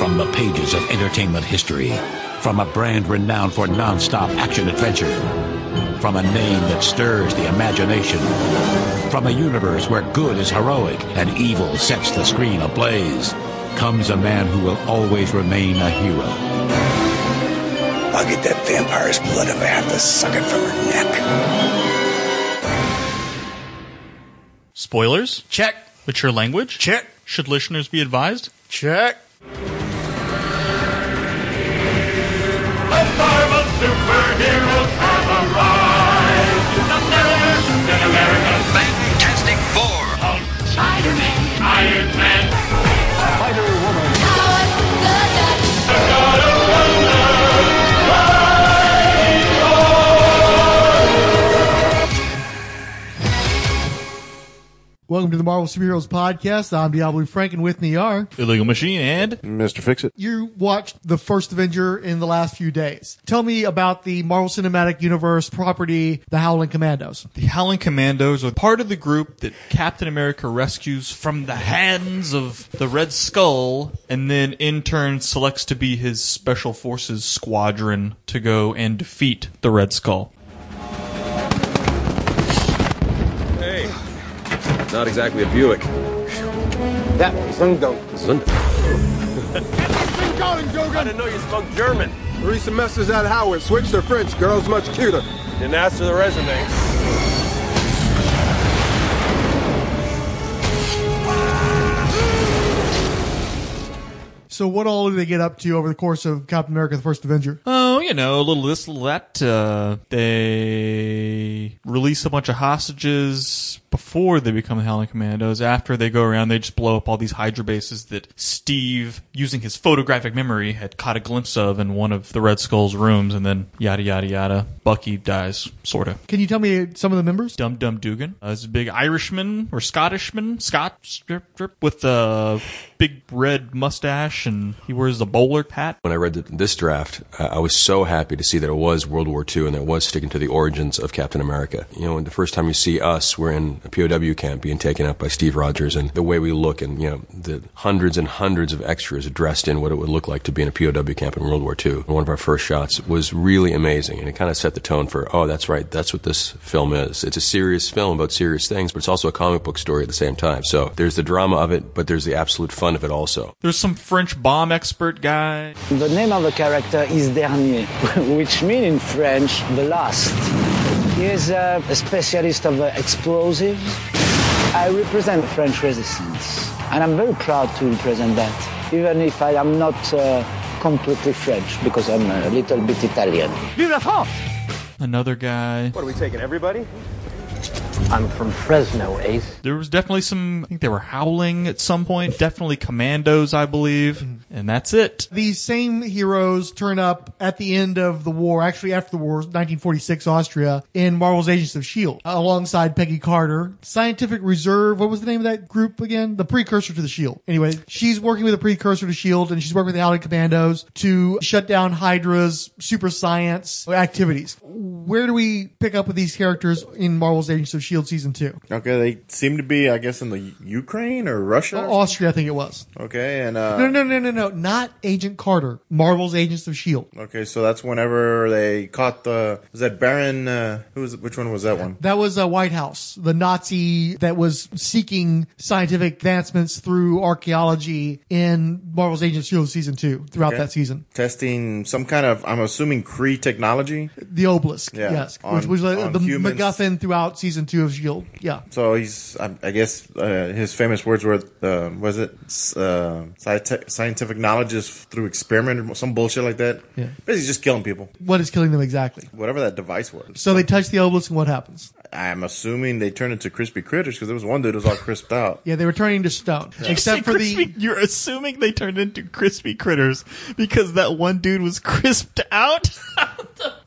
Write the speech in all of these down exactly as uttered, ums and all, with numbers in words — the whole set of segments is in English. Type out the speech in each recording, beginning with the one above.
from the pages of entertainment history. From a brand renowned for non-stop action-adventure. From a name that stirs the imagination. From a universe where good is heroic and evil sets the screen ablaze, comes a man who will always remain a hero. I'll get that vampire's blood if I have to suck it from her neck. Spoilers? Check. Mature language? Check. Should listeners be advised? Check. The Marvel superheroes have arrived. Captain America, Fantastic Four, Hulk, Spider-Man, Iron Man, Spider-Woman. the God of Thunder, Welcome to the Marvel Superheroes Podcast. I'm Diablo Frank, and with me are... Illegal Machine and... Mister Fix-It. You watched the first Avenger in the last few days. Tell me about the Marvel Cinematic Universe property, the Howling Commandos. The Howling Commandos are part of the group that Captain America rescues from the hands of the Red Skull, and then in turn selects to be his Special Forces squadron to go and defeat the Red Skull. Not exactly a Buick. That Zundo. Zundo. I didn't know you spoke German. Three semesters at Howard. Switch to French. Girl's much cuter. Didn't ask for the resume. So what all do they get up to over the course of Captain America, the First Avenger? Oh, you know, a little this, little that. Uh, they release a bunch of hostages before they become the Howling Commandos. After they go around, they just blow up all these Hydra bases that Steve, using his photographic memory, had caught a glimpse of in one of the Red Skull's rooms, and then yada, yada, yada. Bucky dies, sort of. Can you tell me some of the members? Dum Dum Dugan uh, is a big Irishman, or Scottishman, Scott, strip, strip, with a big red mustache, and he wears a bowler hat. When I read the, this draft, uh, I was so happy to see that it was World War Two and that it was sticking to the origins of Captain America. You know, and the first time you see us, we're in a P O W camp being taken up by Steve Rogers, and the way we look, and you know, the hundreds and hundreds of extras dressed in what it would look like to be in a P O W camp in World War Two. And one of our first shots was really amazing, and it kind of set the tone for, oh, that's right, that's what this film is. It's a serious film about serious things, but it's also a comic book story at the same time. So there's the drama of it, but there's the absolute fun of it also. There's some French bomb expert guy. The name of the character is Dernier, which means in French, the last. He is uh, a specialist of uh, explosives. I represent the French resistance, and I'm very proud to represent that, even if I am not uh, completely French, because I'm a little bit Italian. Vive la France! Another guy. What, are we taking everybody? I'm from Fresno, Ace. There was definitely some, I think they were howling at some point. Definitely commandos, I believe. And that's it. These same heroes turn up at the end of the war, actually after the war, nineteen forty-six Austria, in Marvel's Agents of S H I E L D, alongside Peggy Carter. Scientific Reserve, what was the name of that group again? The precursor to the S H I E L D. Anyway, she's working with a precursor to S H I E L D, and she's working with the Howling Commandos to shut down Hydra's super science activities. Where do we pick up with these characters in Marvel's Agents of S H I E L D Season two? Okay, they seem to be, I guess, in the Ukraine or Russia? Austria, I think it was. Okay, and... Uh, no, no, no, no, no, not Agent Carter. Marvel's Agents of S H I E L D. Okay, so that's whenever they caught the... Was that Baron... Uh, who was? Which one was that one? That was uh, White House, the Nazi that was seeking scientific advancements through archaeology in Marvel's Agents of S H I E L D Season two, throughout Okay. that season. Testing some kind of, I'm assuming, Kree technology? The Obelisk, Yeah, yes. on- which was uh, on the humans. MacGuffin throughout Season two of S H I E L D. Yeah. So he's, I, I guess, uh, his famous words were, uh, was it, uh, sci- scientific knowledge is through experiment or some bullshit like that? Yeah. Basically just killing people. What is killing them exactly? Whatever that device was. So they touch the Obelisk, and what happens? I'm assuming they turned into crispy critters because there was one dude who was all crisped out. Yeah, they were turning to stone. Except for crispy, the... You're assuming they turned into crispy critters because that one dude was crisped out?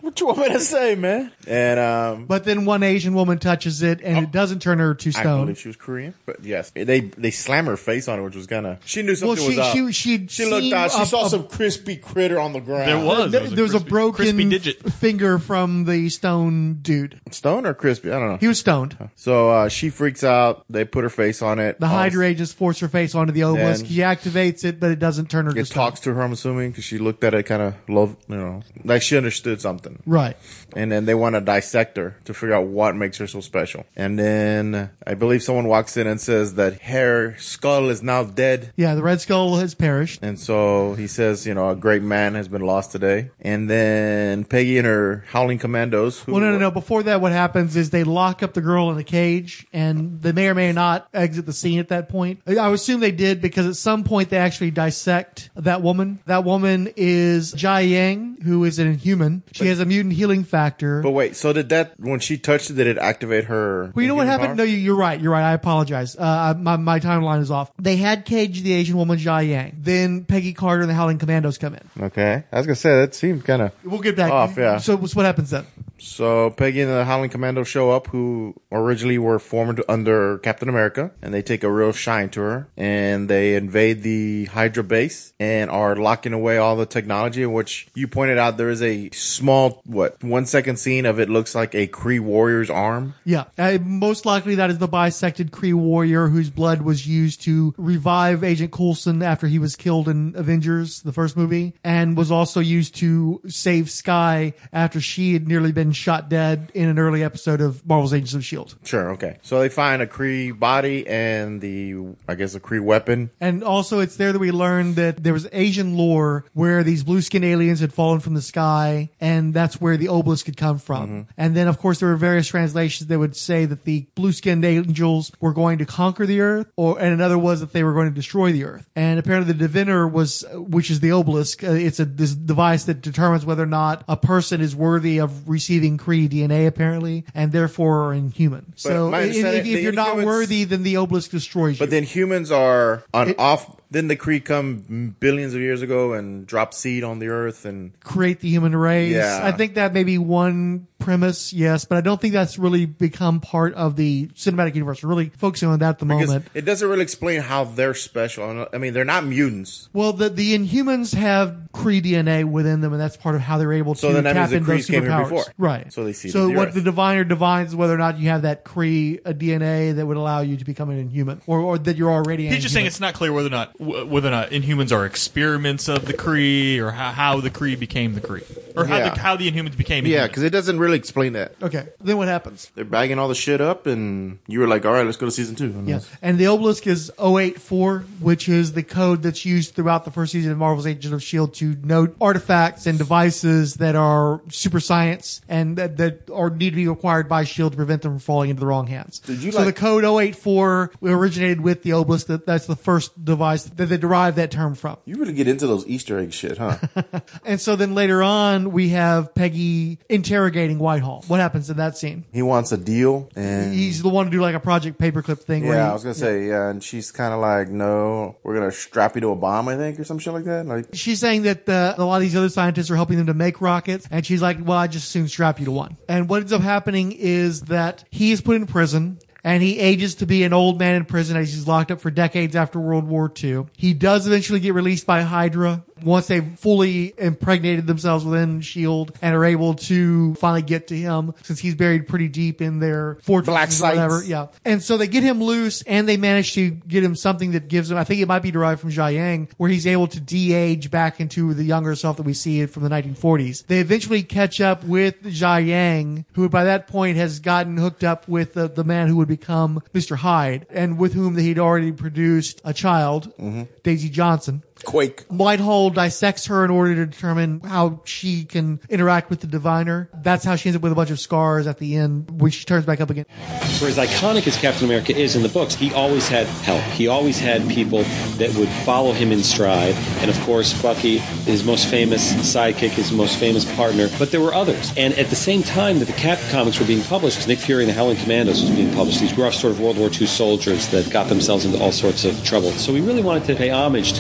What you want me to say, man? And um, But then one Asian woman touches it, and it doesn't turn her to I stone. believe she was Korean, but yes, they they slam her face on it, which was kind of. She knew Well, something she was up. she she She looked out. She saw some crispy critter on the ground. There was. There, It was a there was a crispy- broken crispy digit. finger from the stone dude. Stone or crispy? I don't know. He was stoned. So uh, she freaks out. They put her face on it. The All- Hydra agents force her face onto the obelisk. Then- He activates it, but it doesn't turn her to It stone. talks to her, I'm assuming, because she looked at it kind of low, you know, like she understood something. Right. And then they want to dissect her to figure out what makes her so special. And then I believe someone walks in and says that her skull is now dead. Yeah, the Red Skull has perished. And so he says, you know, a great man has been lost today. And then Peggy and her Howling Commandos. Who Well, no, no, no. Before that, what happens is they lock up the girl in a cage, and they may or may not exit the scene at that point. I would assume they did because at some point they actually dissect that woman. That woman is Jai Yang, who is an Inhuman. She has a mutant healing factor. But wait, so did that, when she touched it, did it activate her? Well, you know what inhuman happened? No, powers? you, you're right. You're right. I apologize. Uh, my, my timeline is off. They had caged the Asian woman, Jia Yang. Then Peggy Carter and the Howling Commandos come in. Okay. I was going to say, that seemed kind of We'll get back. off, yeah. So, so what happens then? So Peggy and the Howling Commandos show up, who originally were formed under Captain America, and they take a real shine to her, and they invade the Hydra base and are locking away all the technology, in which you pointed out there is a small, what, one second scene of it looks like a Kree warrior's arm. Yeah, uh, most likely that is the bisected Kree warrior whose blood was used to revive Agent Coulson after he was killed in Avengers, the first movie, and was also used to save Skye after she had nearly been shot dead in an early episode of Marvel's Agents of S H I E L D. Sure, okay. So they find a Kree body and the, I guess, a Kree weapon. And also it's there that we learned that there was Asian lore where these blue-skinned aliens had fallen from the sky, and that's where the obelisk had come from. Mm-hmm. And then, of course, there were various translations that would say that the blue-skinned angels were going to conquer the earth, or and another was that they were going to destroy the earth. And apparently the diviner was, which is the obelisk, uh, it's a this device that determines whether or not a person is worthy of receiving Kree D N A, apparently, and therefore are inhuman. So my if, understanding- if, if the you're not Inhumans- worthy, then the obelisk destroys you. But then humans are on It- off. Didn't the Kree come billions of years ago and drop seed on the earth and create the human race. Yeah. I think that may be one premise, yes, but I don't think that's really become part of the cinematic universe. We're really focusing on that at the because moment. it doesn't really explain how they're special. I mean, they're not mutants. Well, the the Inhumans have Kree D N A within them, and that's part of how they're able So to then that tap means the into those Krees came here superpowers. before. Right. So they seeded So the what Earth. the diviner divines is whether or not you have that Kree uh, D N A that would allow you to become an Inhuman, or, or that you're already. an He's just saying Inhuman. it's not clear whether or not w- whether or not Inhumans are experiments of the Kree, or how, how the Kree became the Kree, or how Yeah. the how the Inhumans became. Yeah, Inhumans. because it doesn't really explain that. Okay. Then what happens? They're bagging all the shit up, and you were like, "All right, let's go to season two." Yeah. And the obelisk is oh eight four, which is the code that's used throughout the first season of Marvel's Agents of S H I E L D to note artifacts and devices that are super science and that, that are need to be acquired by S H I E L D to prevent them from falling into the wrong hands. Did you so like- the code oh eight four originated with the obelisk. That, that's the first device that they derived that term from. You really get into those Easter egg shit, huh? And so then later on, we have Peggy interrogating Whitehall. What happens in that scene? He wants a deal, and He's the one to do like a Project Paperclip thing. where yeah, he- I was gonna say, yeah, and she's kind of like, "No, we're gonna strap you to a bomb," I think, or some shit like that. Like, She's saying that uh, a lot of these other scientists are helping them to make rockets, and she's like, well, I just soon strap you to one. And what ends up happening is that he is put in prison, and he ages to be an old man in prison as he's locked up for decades after World War Two. He does eventually get released by Hydra once they've fully impregnated themselves within S H I E L D and are able to finally get to him, since he's buried pretty deep in their fortress Black or sites. whatever. Yeah. And so they get him loose, and they manage to get him something that gives him, I think it might be derived from Jia Yang, where he's able to de-age back into the younger self that we see from the nineteen forties. They eventually catch up with Jia Yang, who by that point has gotten hooked up with the, the man who would become Mister Hyde, and with whom he'd already produced a child, Daisy Johnson. Quake. Whitehall dissects her in order to determine how she can interact with the diviner. That's how she ends up with a bunch of scars at the end when she turns back up again. For as iconic as Captain America is in the books, he always had help. He always had people that would follow him in stride. And of course, Bucky, his most famous sidekick, his most famous partner. But there were others. And at the same time that the Cap comics were being published, Nick Fury and the Howling Commandos was being published, these rough sort of World War Two soldiers that got themselves into all sorts of trouble. So we really wanted to pay homage to those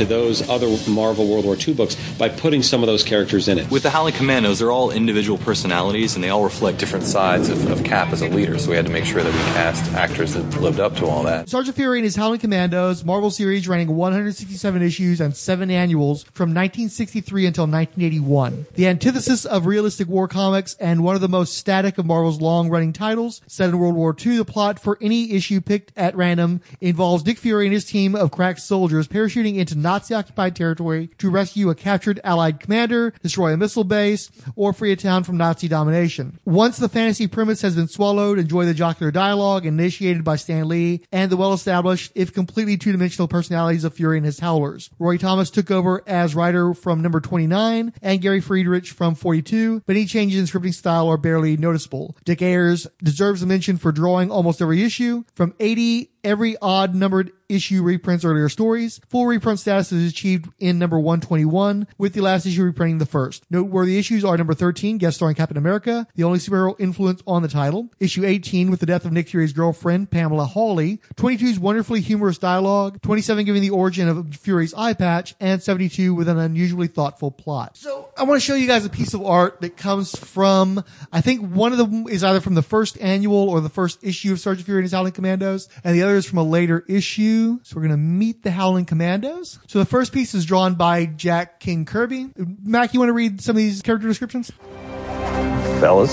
other Marvel World War Two books by putting some of those characters in it. With the Howling Commandos, they're all individual personalities, and they all reflect different sides of, of Cap as a leader, so we had to make sure that we cast actors that lived up to all that. Sergeant Fury and his Howling Commandos, Marvel series running one hundred sixty-seven issues and seven annuals from nineteen sixty-three until nineteen eighty-one. The antithesis of realistic war comics and one of the most static of Marvel's long-running titles. Set in World War Two, the plot for any issue picked at random involves Nick Fury and his team of crack soldiers parachuting into Nazi-occupied territory to rescue a captured Allied commander, destroy a missile base, or free a town from Nazi domination. Once the fantasy premise has been swallowed, enjoy the jocular dialogue initiated by Stan Lee and the well-established, if completely two-dimensional personalities of Fury and his Howlers. Roy Thomas took over as writer from number twenty-nine and Gary Friedrich from forty-two, but any changes in scripting style are barely noticeable. Dick Ayers deserves a mention for drawing almost every issue. From eighty every odd numbered issue reprints earlier stories. Full reprint status is achieved in number one twenty-one, with the last issue reprinting the first. Noteworthy issues are number thirteen, guest starring Captain America, the only superhero influence on the title. Issue eighteen, with the death of Nick Fury's girlfriend, Pamela Hawley. twenty-two's wonderfully humorous dialogue. twenty-seven, giving the origin of Fury's eye patch. And seventy-two, with an unusually thoughtful plot. So, I want to show you guys a piece of art that comes from, I think one of them is either from the first annual or the first issue of Sergeant Fury and his Howling Commandos, and the other is from a later issue. So we're going to meet the Howling Commandos. So the first piece is drawn by Jack King Kirby. Mac, you want to read some of these character descriptions? Fellas.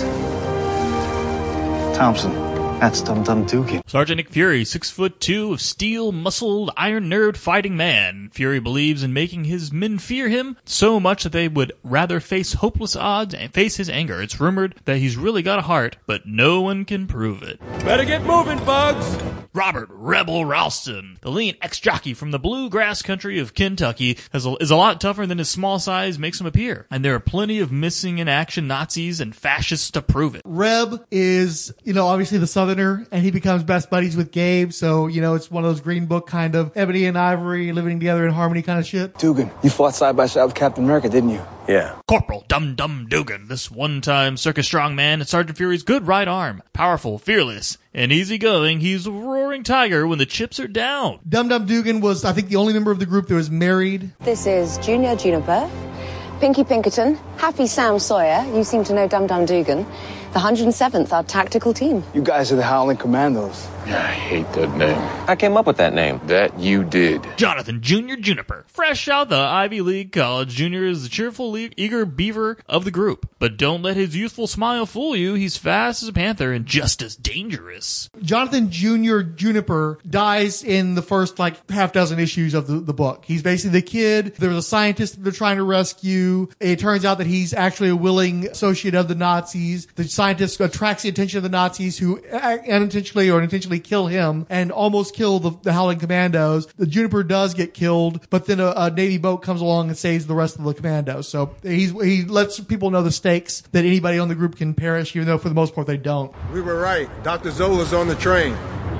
Thompson. That's Dum Dum Dugan. Sergeant Nick Fury, six foot two of steel, muscled, iron-nerved fighting man. Fury believes in making his men fear him so much that they would rather face hopeless odds and face his anger. It's rumored that he's really got a heart, but no one can prove it. Better get moving, Bugs! Robert Rebel Ralston, the lean ex-jockey from the bluegrass country of Kentucky, has a, is a lot tougher than his small size makes him appear. And there are plenty of missing in action Nazis and fascists to prove it. Reb is, you know, obviously the Southerner, and he becomes best buddies with Gabe. So, you know, it's one of those Green Book kind of ebony and ivory living together in harmony kind of shit. Dugan, you fought side by side with Captain America, didn't you? Yeah. Corporal Dum Dum Dugan, this one-time circus strongman and Sergeant Fury's good right arm. Powerful, fearless, and easygoing, he's a roaring tiger when the chips are down. Dum Dum Dugan was, I think, the only member of the group that was married. This is Junior Juniper, Pinky Pinkerton, Happy Sam Sawyer. You seem to know Dum Dum Dugan. The one hundred seventh, our tactical team. You guys are the Howling Commandos. I hate that name. I came up with that name. That you did. Jonathan Junior Juniper. Fresh out the Ivy League college, Junior is the cheerful, eager beaver of the group. But don't let his youthful smile fool you. He's fast as a panther and just as dangerous. Jonathan Junior Juniper dies in the first, like, half dozen issues of the, the book. He's basically the kid. There was a scientist that they're trying to rescue. It turns out that he's actually a willing associate of the Nazis. The scientist attracts the attention of the Nazis, who unintentionally or intentionally kill him and almost kill the, the Howling Commandos. The Juniper does get killed, but then a, a Navy boat comes along and saves the rest of the Commandos. So he's, he lets people know the stakes that anybody on the group can perish, even though for the most part they don't. We were right. Doctor Zola's on the train.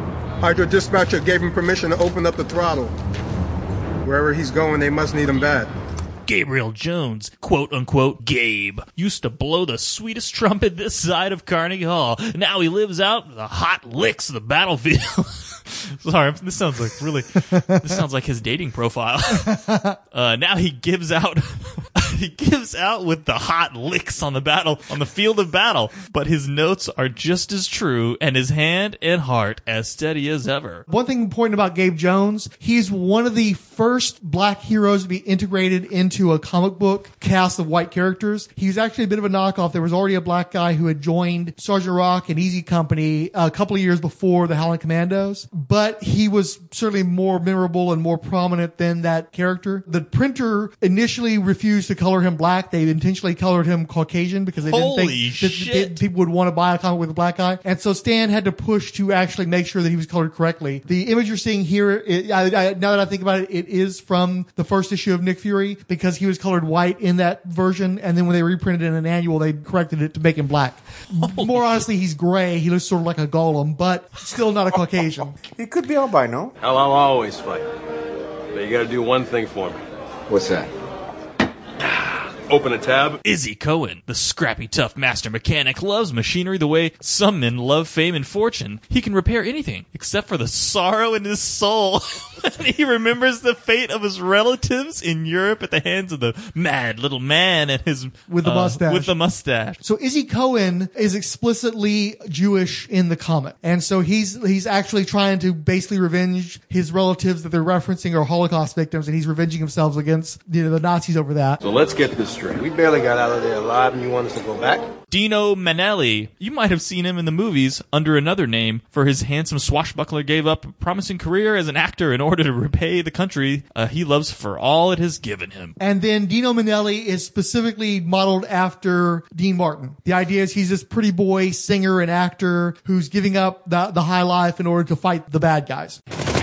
Hydra dispatcher gave him permission to open up the throttle. Wherever he's going, they must need him bad. Gabriel Jones, quote-unquote Gabe, used to blow the sweetest trumpet this side of Carnegie Hall. Now he lives out the hot licks of the battlefield. Sorry, this sounds like really, this sounds like his dating profile. Uh, now he gives out, he gives out with the hot licks on the battle, on the field of battle, but his notes are just as true and his hand and heart as steady as ever. One thing important about Gabe Jones, he's one of the first black heroes to be integrated into a comic book cast of white characters. He was actually a bit of a knockoff. There was already a black guy who had joined Sergeant Rock and Easy Company a couple of years before the Howling Commandos, but he was certainly more memorable and more prominent than that character. The printer initially refused to color him black. They intentionally colored him Caucasian because they didn't Holy think shit. that, that people would want to buy a comic with a black guy. And so Stan had to push to actually make sure that he was colored correctly. The image you're seeing here, it, I, I, now that I think about it, it is from the first issue of Nick Fury because he was colored white in that version. And then when they reprinted it in an annual, they corrected it to make him black. Holy More honestly, he's gray. He looks sort of like a golem, but still not a Caucasian. He could be albino. Hell, I'll always fight. But you gotta do one thing for me. What's that? Open a tab. Izzy Cohen, the scrappy tough master mechanic, loves machinery the way some men love fame and fortune. He can repair anything except for the sorrow in his soul when he remembers the fate of his relatives in Europe at the hands of the mad little man and his With the uh, mustache. With the mustache. So Izzy Cohen is explicitly Jewish in the comic. And so he's he's actually trying to basically revenge his relatives that they're referencing are Holocaust victims, and he's revenging himself against, you know, the Nazis over that. So let's get this straight. We barely got out of there alive and you want us to go back? Dino Manelli. You might have seen him in the movies under another name, for his handsome swashbuckler gave up a promising career as an actor in order to repay the country uh, he loves for all it has given him. And then Dino Manelli is specifically modeled after Dean Martin. The idea is he's this pretty boy singer and actor who's giving up the, the high life in order to fight the bad guys.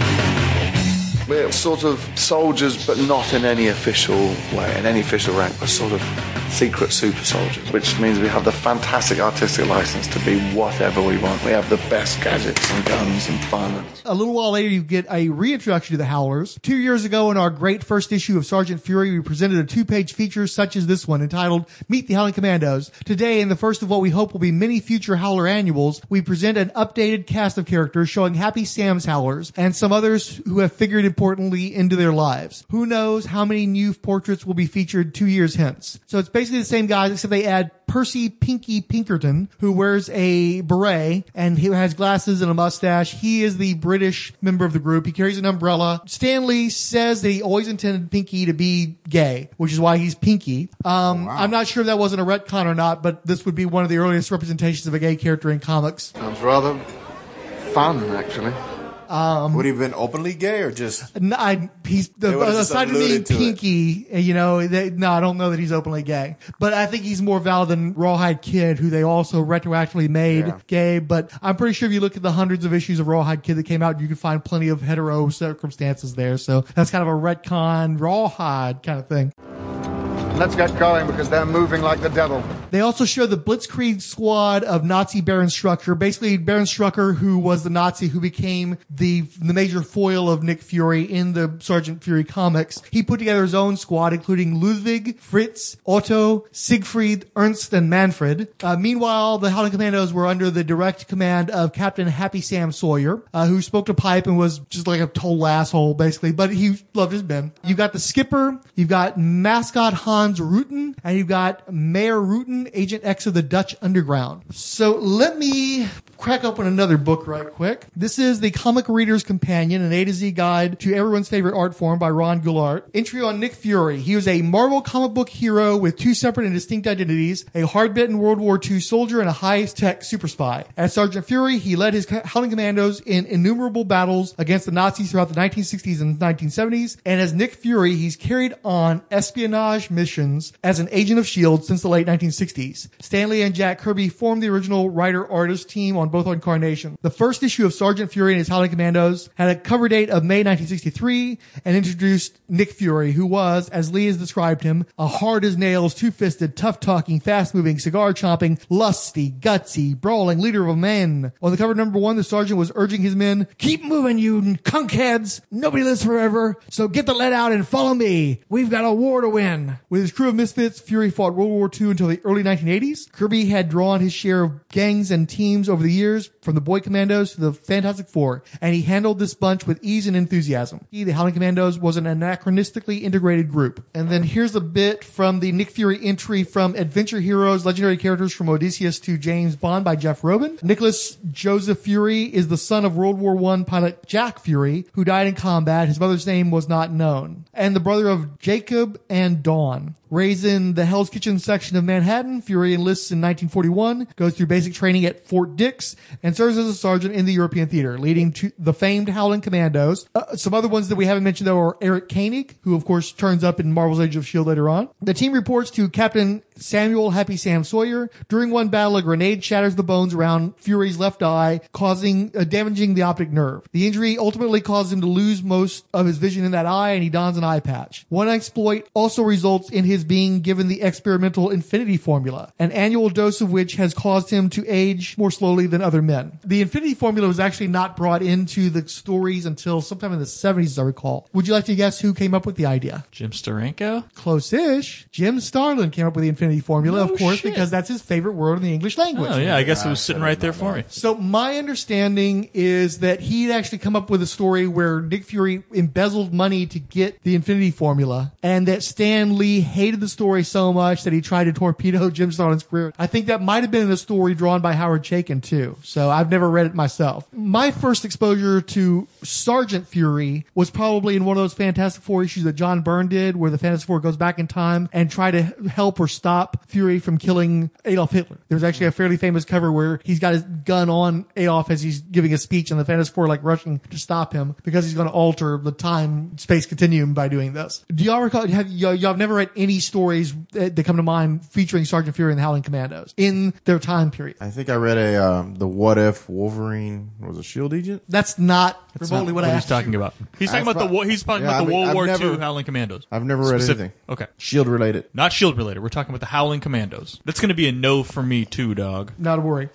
We're sort of soldiers, but not in any official way, in any official rank. We're sort of secret super soldiers, which means we have the fantastic artistic license to be whatever we want. We have the best gadgets and guns and violence. A little while later, you get a reintroduction to the Howlers. Two years ago, in our great first issue of Sergeant Fury, we presented a two-page feature such as this one, entitled Meet the Howling Commandos. Today, in the first of what we hope will be many future Howler annuals, we present an updated cast of characters showing Happy Sam's Howlers and some others who have figured importantly into their lives. Who knows how many new portraits will be featured two years hence. So it's basically the same guys, except they add Percy Pinky Pinkerton, who wears a beret and he has glasses and a mustache. He is the British member of the group. He carries an umbrella. Stan Lee says that he always intended Pinky to be gay, which is why he's Pinky. Um, I'm not sure if that wasn't a retcon or not, but this would be one of the earliest representations of a gay character in comics. Sounds rather fun, actually. Um, Would he have been openly gay or just? No, I, he's the, They would've just aside from being alluded to it. Pinky, you know, they, no, I don't know that he's openly gay, but I think he's more valid than Rawhide Kid, who they also retroactively made Yeah. gay. But I'm pretty sure if you look at the hundreds of issues of Rawhide Kid that came out, you can find plenty of hetero circumstances there. So that's kind of a retcon Rawhide kind of thing. Let's get going because they're moving like the devil. They also show the Blitzkrieg squad of Nazi Baron Strucker. Basically, Baron Strucker, who was the Nazi who became the the major foil of Nick Fury in the Sergeant Fury comics. He put together his own squad, including Ludwig, Fritz, Otto, Siegfried, Ernst, and Manfred. Uh, meanwhile, the Howling Commandos were under the direct command of Captain Happy Sam Sawyer, uh, who smoked a pipe and was just like a total asshole, basically, but he loved his men. You've got the skipper, you've got mascot Hans Rutten, and you've got Mayor Rutten, Agent X of the Dutch Underground. So let me crack open another book right quick. This is the Comic Reader's Companion, an A to Z guide to everyone's favorite art form by Ron Goulart. Entry on Nick Fury. He was a Marvel comic book hero with two separate and distinct identities, a hard-bitten World War Two soldier and a high-tech super spy. As Sergeant Fury, he led his Howling Commandos in innumerable battles against the Nazis throughout the nineteen sixties and nineteen seventies. And as Nick Fury, he's carried on espionage missions as an agent of S H I E L D since the late nineteen sixties. Stan Lee and Jack Kirby formed the original writer-artist team on both incarnations. The first issue of Sergeant Fury and his Howling Commandos had a cover date of May nineteen sixty-three and introduced Nick Fury, who was, as Lee has described him, a hard-as-nails, two-fisted, tough-talking, fast-moving, cigar-chomping, lusty, gutsy, brawling leader of men. On the cover number one, the sergeant was urging his men, "Keep moving, you cunkheads! Nobody lives forever, so get the lead out and follow me. We've got a war to win." With his crew of misfits, Fury fought World War Two until the early nineteen eighties. Kirby had drawn his share of gangs and teams over the years, from the Boy Commandos to the Fantastic Four, and he handled this bunch with ease and enthusiasm. The Howling Commandos was an anachronistically integrated group. And then here's a bit from the Nick Fury entry from Adventure Heroes, Legendary Characters from Odysseus to James Bond by Jeff Robin. Nicholas Joseph Fury is the son of World War One pilot Jack Fury, who died in combat. His mother's name was not known. And the brother of Jacob and Dawn. Raised in the Hell's Kitchen section of Manhattan, Fury enlists in nineteen forty-one, goes through basic training at Fort Dix, and serves as a sergeant in the European theater, leading to the famed Howling Commandos. Uh, some other ones that we haven't mentioned, though, are Eric Koenig, who, of course, turns up in Marvel's Age of S H I E L D later on. The team reports to Captain Samuel Happy Sam Sawyer. During one battle, a grenade shatters the bones around Fury's left eye, causing uh, damaging the optic nerve. The injury ultimately causes him to lose most of his vision in that eye, and he dons an eye patch. One exploit also results in his is being given the experimental Infinity Formula, an annual dose of which has caused him to age more slowly than other men. The Infinity Formula was actually not brought into the stories until sometime in the seventies, as I recall. Would you like to guess who came up with the idea? Jim Steranko? Close-ish. Jim Starlin came up with the Infinity Formula, No of course, shit. because that's his favorite word in the English language. Oh, yeah, I guess it was sitting right there for me. So my understanding is that he'd actually come up with a story where Nick Fury embezzled money to get the Infinity Formula, and that Stan Lee hated the story so much that he tried to torpedo Jim Starlin's career. I think that might have been in a story drawn by Howard Chaykin, too. So I've never read it myself. My first exposure to Sergeant Fury was probably in one of those Fantastic Four issues that John Byrne did, where the Fantastic Four goes back in time and try to help or stop Fury from killing Adolf Hitler. There's actually a fairly famous cover where he's got his gun on Adolf as he's giving a speech, and the Fantastic Four are like rushing to stop him because he's going to alter the time-space continuum by doing this. Do y'all recall, have y'all, y'all have never read any stories that, that come to mind featuring Sergeant Fury and the Howling Commandos in their time period? I think I read a um, the What If Wolverine was a SHIELD agent. That's not That's remotely not what, what I he's asked talking you. about. He's talking That's about the fine. wa- he's talking Yeah, about I the mean, World I've War never- Two Howling Commandos. I've never read Specific- anything. Okay. SHIELD related. Not SHIELD related. We're talking about the Howling Commandos. That's going to be a no for me too, dog. Not a worry.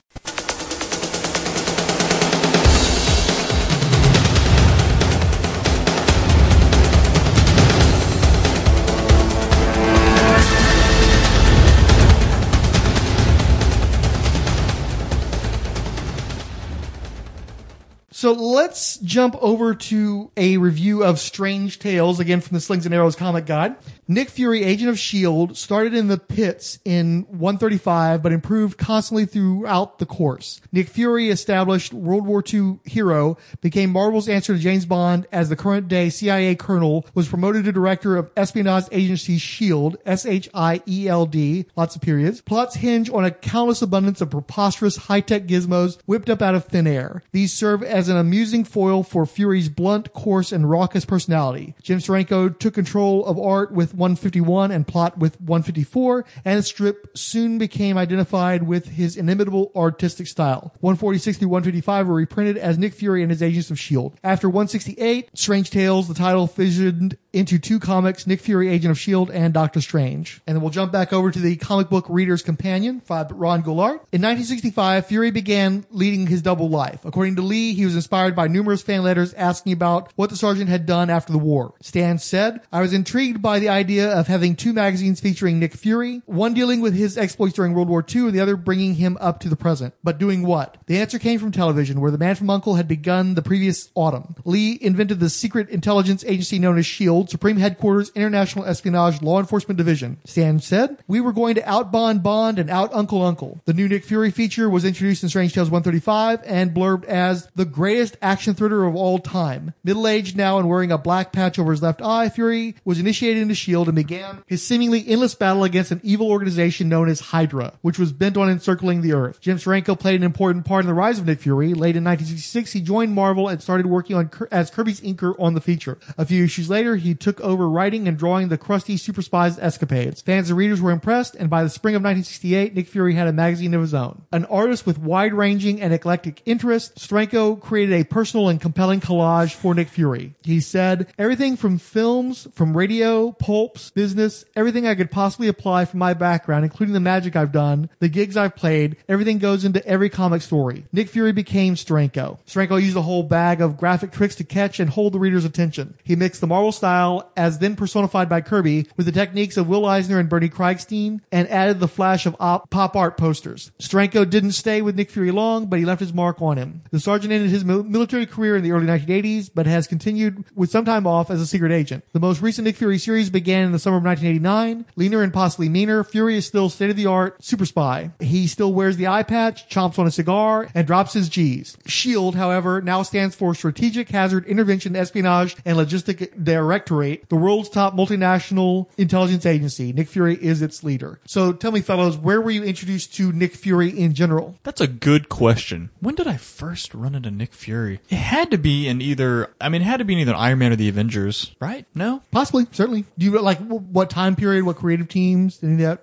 So let's jump over to a review of Strange Tales, again from the Slings and Arrows comic guide. Nick Fury, Agent of S H I E L D, started in the pits in one thirty-five, but improved constantly throughout the course. Nick Fury, established World War Two hero, became Marvel's answer to James Bond as the current-day C I A colonel, was promoted to director of espionage agency S H I E L D, S H I E L D, lots of periods. Plots hinge on a countless abundance of preposterous high-tech gizmos whipped up out of thin air. These serve as an amusing foil for Fury's blunt, coarse, and raucous personality. Jim Steranko took control of art with one fifty-one and plot with one fifty-four, and the strip soon became identified with his inimitable artistic style. one forty-six through one fifty-five were reprinted as Nick Fury and his Agents of S H I E L D. After one sixty-eight, Strange Tales, the title fissioned into two comics, Nick Fury, Agent of S H I E L D, and Doctor Strange. And then we'll jump back over to the comic book Reader's Companion by Ron Goulart. In nineteen sixty-five, Fury began leading his double life. According to Lee, he was inspired by numerous fan letters asking about what the sergeant had done after the war. Stan said, "I was intrigued by the idea of having two magazines featuring Nick Fury, one dealing with his exploits during World War Two and the other bringing him up to the present. But doing what?" The answer came from television, where The Man from U N C L E had begun the previous autumn. Lee invented the secret intelligence agency known as S H I E L D, Supreme Headquarters International Espionage Law Enforcement Division. Stan said, "We were going to out-Bond Bond and out-Uncle Uncle." The new Nick Fury feature was introduced in Strange Tales one thirty-five and blurbed as the greatest action thriller of all time. Middle-aged now and wearing a black patch over his left eye, Fury was initiated into S H I E L D and began his seemingly endless battle against an evil organization known as Hydra, which was bent on encircling the Earth. Jim Steranko played an important part in the rise of Nick Fury. Late in nineteen sixty-six, he joined Marvel and started working on as Kirby's inker on the feature. A few issues later, he took over writing and drawing the crusty Super Spies escapades. Fans and readers were impressed, and by the spring of nineteen sixty-eight, Nick Fury had a magazine of his own. An artist with wide-ranging and eclectic interests, Steranko created a personal and compelling collage for Nick Fury. He said, "Everything from films, from radio, pulps, business, everything I could possibly apply from my background, including the magic I've done, the gigs I've played, everything goes into every comic story." Nick Fury became Steranko. Steranko used a whole bag of graphic tricks to catch and hold the reader's attention. He mixed the Marvel style, as then personified by Kirby, with the techniques of Will Eisner and Bernie Krigstein, and added the flash of op- pop art posters. Steranko didn't stay with Nick Fury long, but he left his mark on him. The sergeant ended his mil- military career in the early nineteen eighties, but has continued with some time off as a secret agent. The most recent Nick Fury series began in the summer of nineteen eighty-nine. Leaner and possibly meaner, Fury is still state-of-the-art super spy. He still wears the eye patch, chomps on a cigar, and drops his G's. S H I E L D, however, now stands for Strategic Hazard Intervention Espionage and Logistic Directorate, the world's top multinational intelligence agency. Nick Fury is its leader. So tell me, fellows, where were you introduced to Nick Fury in general? That's a good question. When did I first run into Nick Fury? It had to be in either, I mean, it had to be in either Iron Man or the Avengers, right? No? Possibly, certainly. Do you like what time period, what creative teams, any of that?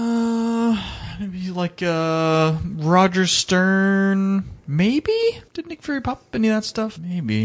Uh, maybe like, uh, Roger Stern. Maybe? Did Nick Fury pop up any of that stuff? Maybe.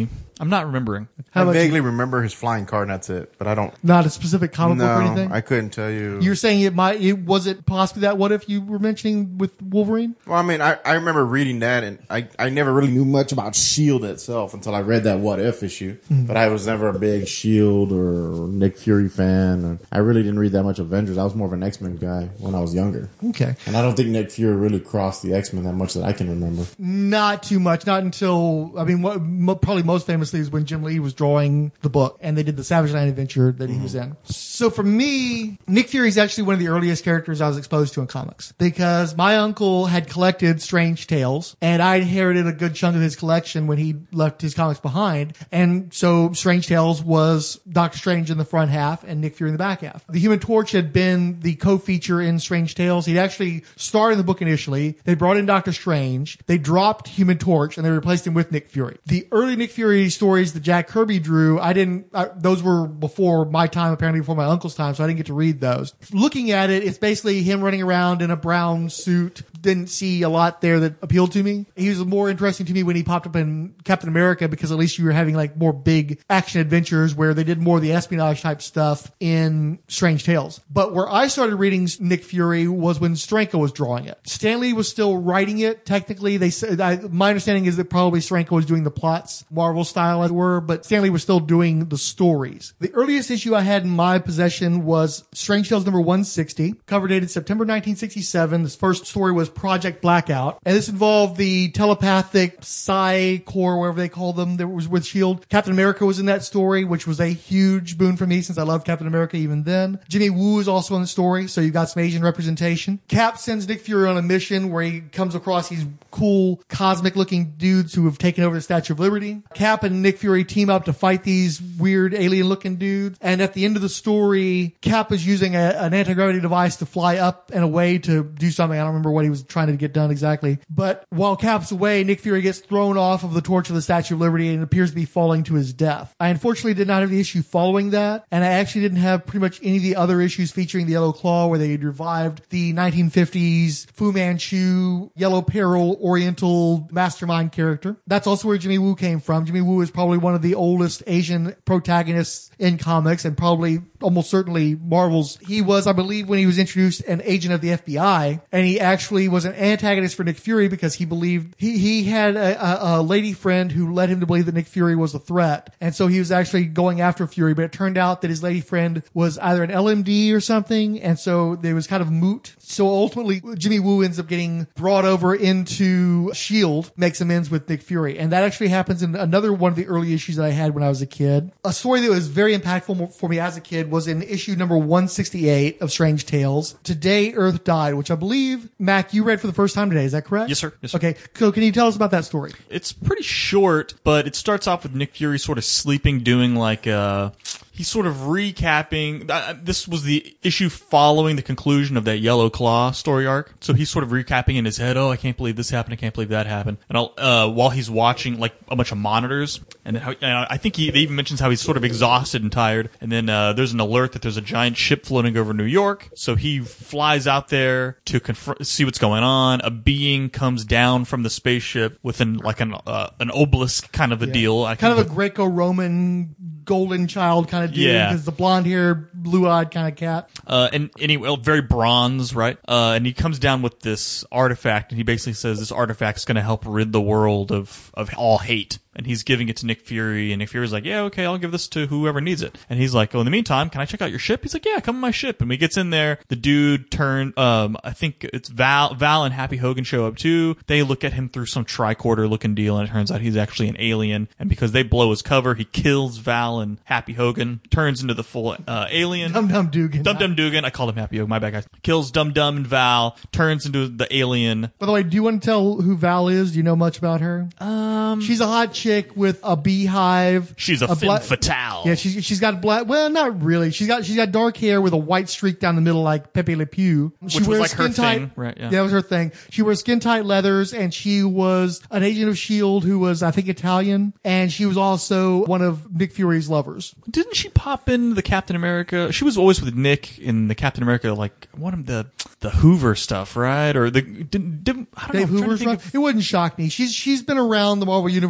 I'm not remembering. How I about vaguely you? remember his flying car, and that's it. But I don't. Not a specific comic no, book or anything? I couldn't tell you. You're saying it might, it was it possibly that what if you were mentioning with Wolverine? Well, I mean, I, I remember reading that, and I, I never really knew much about S H I E L D itself until I read that What If issue. Mm. But I was never a big S H I E L D or Nick Fury fan. And I really didn't read that much Avengers. I was more of an X-Men guy when I was younger. Okay. And I don't think Nick Fury really crossed the X-Men that much that I can remember. Not too much. Not until, I mean, what, mo- probably most famously is when Jim Lee was drawing the book and they did the Savage Land adventure that he Mm-hmm. was in. So for me, Nick Fury is actually one of the earliest characters I was exposed to in comics because my uncle had collected Strange Tales and I inherited a good chunk of his collection when he left his comics behind. And so Strange Tales was Doctor Strange in the front half and Nick Fury in the back half. The Human Torch had been the co-feature in Strange Tales. He'd actually starred in the book initially. They brought in Doctor Strange. They dropped Human Torch and they replaced him with Nick Fury. The early Nick Fury stories that Jack Kirby drew, I didn't, I, those were before my time, apparently before my uncle's time, so I didn't get to read those. Looking at it, it's basically him running around in a brown suit. Didn't see a lot there that appealed to me. He was more interesting to me when he popped up in Captain America because at least you were having like more big action adventures where they did more of the espionage type stuff in Strange Tales. But where I started reading Nick Fury was when Stranko was drawing it. Stan Lee was still writing it. Technically, they said, I, my understanding is that probably Stranko was doing the plots, Marvel style as it were, but Stan Lee was still doing the stories. The earliest issue I had in my possession was Strange Tales number one sixty, cover dated September nineteen sixty-seven. This first story was Project Blackout, and this involved the telepathic Psi Corps, whatever they call them, that was with S H I E L D. Captain America was in that story, which was a huge boon for me since I loved Captain America even then. Jimmy Woo is also in the story, so you've got some Asian representation. Cap sends Nick Fury on a mission where he comes across these cool cosmic looking dudes who have taken over the Statue of Liberty. Cap and Nick Fury team up to fight these weird alien looking dudes, and at the end of the story, Cap is using a, an anti-gravity device to fly up and away to do something. I don't remember what he was trying to get done exactly. But while Cap's away, Nick Fury gets thrown off of the torch of the Statue of Liberty and appears to be falling to his death. I unfortunately did not have the issue following that, and I actually didn't have pretty much any of the other issues featuring the Yellow Claw where they had revived the nineteen fifties Fu Manchu, Yellow Peril, Oriental mastermind character. That's also where Jimmy Woo came from. Jimmy Woo is probably one of the oldest Asian protagonists in comics and probably almost certainly Marvel's. He was, I believe, when he was introduced, an agent of the F B I, and he actually was an antagonist for Nick Fury because he believed he, he had a, a, a lady friend who led him to believe that Nick Fury was a threat. And so he was actually going after Fury, but it turned out that his lady friend was either an L M D or something. And so it was kind of moot. So ultimately, Jimmy Woo ends up getting brought over into S H I E L D, makes amends with Nick Fury. And that actually happens in another one of the early issues that I had when I was a kid. A story that was very impactful for me as a kid was in issue number one sixty-eight of Strange Tales. Today, Earth Died, which I believe, Mac, you read for the first time today. Is that correct? Yes, sir. Yes, sir. Okay. So can you tell us about that story? It's pretty short, but it starts off with Nick Fury sort of sleeping, doing like uh he's sort of recapping. Uh, this was the issue following the conclusion of that Yellow Claw story arc. So he's sort of recapping in his head, oh, I can't believe this happened, I can't believe that happened. And I'll, uh, while he's watching like a bunch of monitors, and, how, and I think he they even mentions how he's sort of exhausted and tired. And then uh, there's an alert that there's a giant ship floating over New York. So he flies out there to confront, see what's going on. A being comes down from the spaceship with an like an uh, an obelisk kind of a Yeah. deal. I Kind can- of a Greco-Roman golden child kind of dude. Yeah. Because the blonde haired, blue eyed kind of cat. Uh, and anyway, very bronze, right? Uh, and he comes down with this artifact, and he basically says this artifact is going to help rid the world of, of all hate. And he's giving it to Nick Fury, and Nick Fury's like, yeah, okay, I'll give this to whoever needs it. And he's like, oh, in the meantime, can I check out your ship? He's like, yeah, come on my ship. And when he gets in there, the dude turn, um, I think it's Val, Val and Happy Hogan show up too. They look at him through some tricorder looking deal, and it turns out he's actually an alien. And because they blow his cover, he kills Val and Happy Hogan, turns into the full, uh, alien. Dum Dum Dugan. Dum Dum Dugan. I called him Happy Hogan, my bad guys. Kills Dum Dum and Val, turns into the alien. By the way, do you want to tell who Val is? Do you know much about her? Um, she's a hot chick with a beehive. She's a, a femme fatale. Yeah, she's she's got black. Well, not really. She's got she's got dark hair with a white streak down the middle, like Pepe Le Pew. She Which was wears like her skin tight, thing, right? Yeah. yeah, that was her thing. She wears skin tight leathers, and she was an agent of S H I E L D who was, I think, Italian, and she was also one of Nick Fury's lovers. Didn't she pop in the Captain America? She was always with Nick in the Captain America, like one of the the Hoover stuff, right? Or the didn't, didn't I don't Dave know. I'm trying to Hoover's think run? of- It wouldn't shock me. She's she's been around the Marvel universe ever since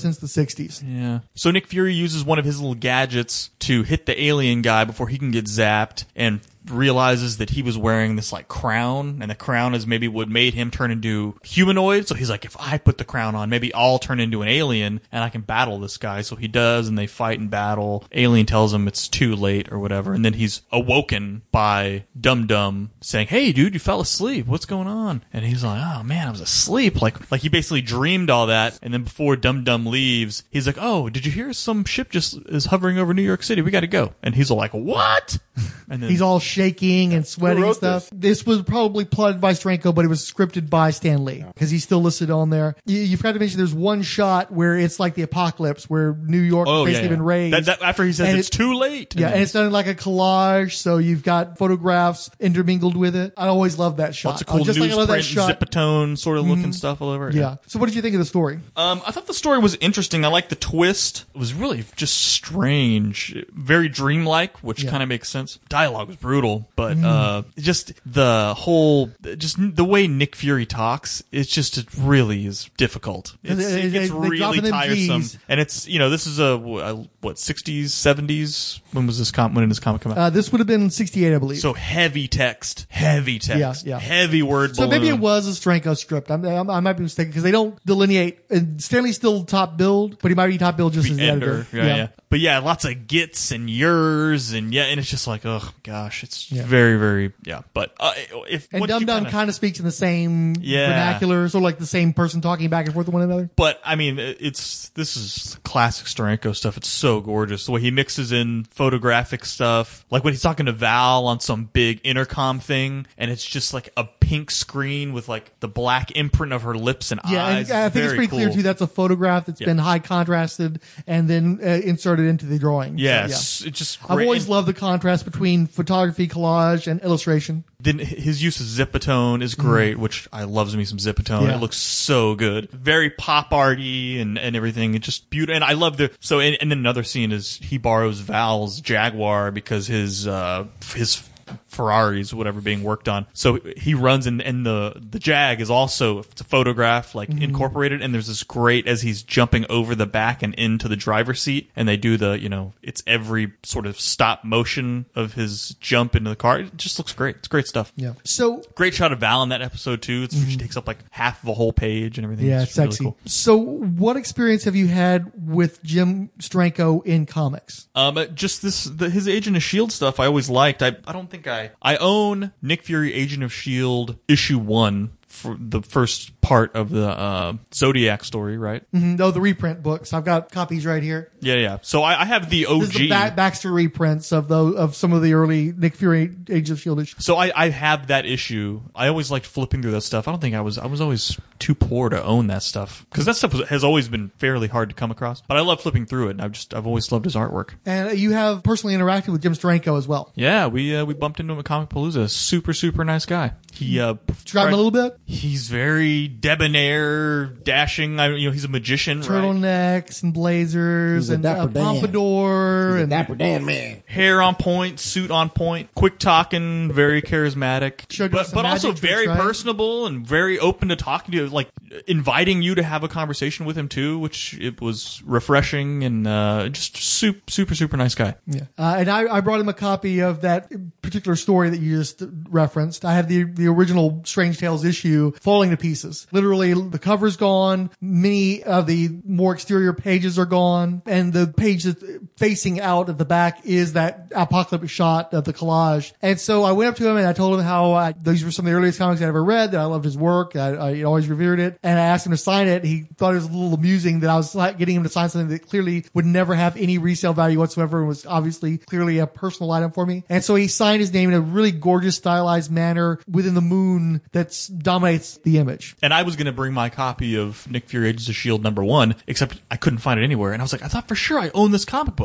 since the sixties. Yeah. So Nick Fury uses one of his little gadgets to hit the alien guy before he can get zapped, and realizes that he was wearing this like crown, and the crown is maybe what made him turn into humanoid. So he's like, if I put the crown on, maybe I'll turn into an alien and I can battle this guy. So he does, and they fight and battle. Alien tells him it's too late or whatever, and then he's awoken by Dum Dum saying, hey dude, you fell asleep, what's going on? And he's like, oh man, I was asleep. Like like he basically dreamed all that, and then before Dum Dum leaves, he's like, oh, did you hear some ship just is hovering over New York City, we gotta go. And he's all like, what? And then he's all shaking and sweating and stuff. This? this was probably plotted by Steranko, but it was scripted by Stan Lee because he's still listed on there. You, you forgot to mention there's one shot where it's like the apocalypse, where New York oh, has basically yeah, yeah. been raised. That, that, after he says it's, it's too late. Yeah, and it's done like a collage, so you've got photographs intermingled with it. I always love that shot. Lots of cool uh, just like I love that newsprint, shot. Zipatone sort of looking Mhm. stuff all over it. Yeah. So what did you think of the story? Um, I thought the story was interesting. I liked the twist. It was really just strange, very dreamlike, which Yeah. kind of makes sense. Dialogue was brutal, but Mm. uh, just the whole, just the way Nick Fury talks, it's just it really is difficult. It's, They- it they- gets they really dropping them tiresome, Gs. and it's you know this is a what sixties, seventies. When was this com- when did this comic come out? Uh, this would have been sixty-eight, I believe. So heavy text, heavy text, Yeah, yeah. heavy word So balloon. maybe it was a Steranko script. I'm, I'm, I might be mistaken because they don't delineate. And Stanley's still top billed, but he might be top billed just as the Ender, editor. yeah, yeah. But yeah, lots of gets and yours and yeah, and it's just like, oh gosh, it's Yeah. very, very, yeah. But uh, if And once Dum you Dum kinda- kind of speaks in the same Yeah. vernacular, sort of like the same person talking back and forth with one another. But I mean, it's this is classic Steranko stuff. It's so gorgeous the way he mixes in photographic stuff, like when he's talking to Val on some big intercom thing, and it's just like a pink screen with like the black imprint of her lips and Yeah, eyes. and I think it's Very pretty clear cool. too. That's a photograph that's Yeah. been high contrasted and then uh, inserted into the drawing. So, Yes, yeah. it's just I've great. always And- loved the contrast between photography, collage, and illustration. Then his use of Zipatone is great, which I loves me some Zipatone. Yeah. It looks so good, very pop arty and and everything. It's just beautiful, and I love the so. And, and then another scene is he borrows Val's Jaguar because his uh his Ferraris, whatever, being worked on. So he runs and, and the, the Jag is also to photograph, like Mhm. incorporated. And there's this great, as he's jumping over the back and into the driver's seat, and they do the, you know, it's every sort of stop motion of his jump into the car. It just looks great. It's great stuff. Yeah. So Great shot of Val in that episode too. It's, She takes up like half of a whole page and everything. Yeah, it's it's really sexy. cool. So, what experience have you had with Jim Steranko in comics? Um, but just this, the, his Agent of S H I E L D stuff I always liked. I, I don't think I, I own Nick Fury Agent of S H I E L D issue one for the first part of the, uh, Zodiac story, right? Mm-hmm. No, the reprint books. I've got copies right here. Yeah, yeah. So I, I have the O G. This is the ba- Baxter reprints of those of some of the early Nick Fury Age of S H I E L D issues. So I, I have that issue. I always liked flipping through that stuff. I don't think I was I was always too poor to own that stuff because that stuff was, has always been fairly hard to come across. But I love flipping through it, and I've just I've always loved his artwork. And you have personally interacted with Jim Steranko as well. Yeah, we uh, we bumped into him at Comic Palooza. Super super nice guy. He uh, Describe him a little bit. He's very debonair, dashing. I, you know, he's a magician, right? Turtlenecks and blazers He's a and dapper a Dan. pompadour He's a and dapper Dan man. Hair on point, suit on point, quick talking, very charismatic, Showed you but some but also magic tricks, very right? personable and very open to talking to you, like inviting you to have a conversation with him too, which it was refreshing and uh, just super super super nice guy. Yeah, uh, and I, I brought him a copy of that particular story that you just referenced. I have the the original Strange Tales issue falling to pieces. Literally, the cover's gone. Many of the more exterior pages are gone, and the page that's facing out at the back is that apocalyptic shot of the collage. And so I went up to him and I told him how I, these were some of the earliest comics I'd ever read. That I loved his work. I, I always revered it, and I asked him to sign it. He thought it was a little amusing that I was like getting him to sign something that clearly would never have any resale value whatsoever, and was obviously clearly a personal item for me. And so he signed his name in a really gorgeous, stylized manner within the moon that dominates the image. And I was going to bring my copy of Nick Fury Agents of S H I E L D number one, except I couldn't find it anywhere. And I was like, I thought for sure I owned this comic book.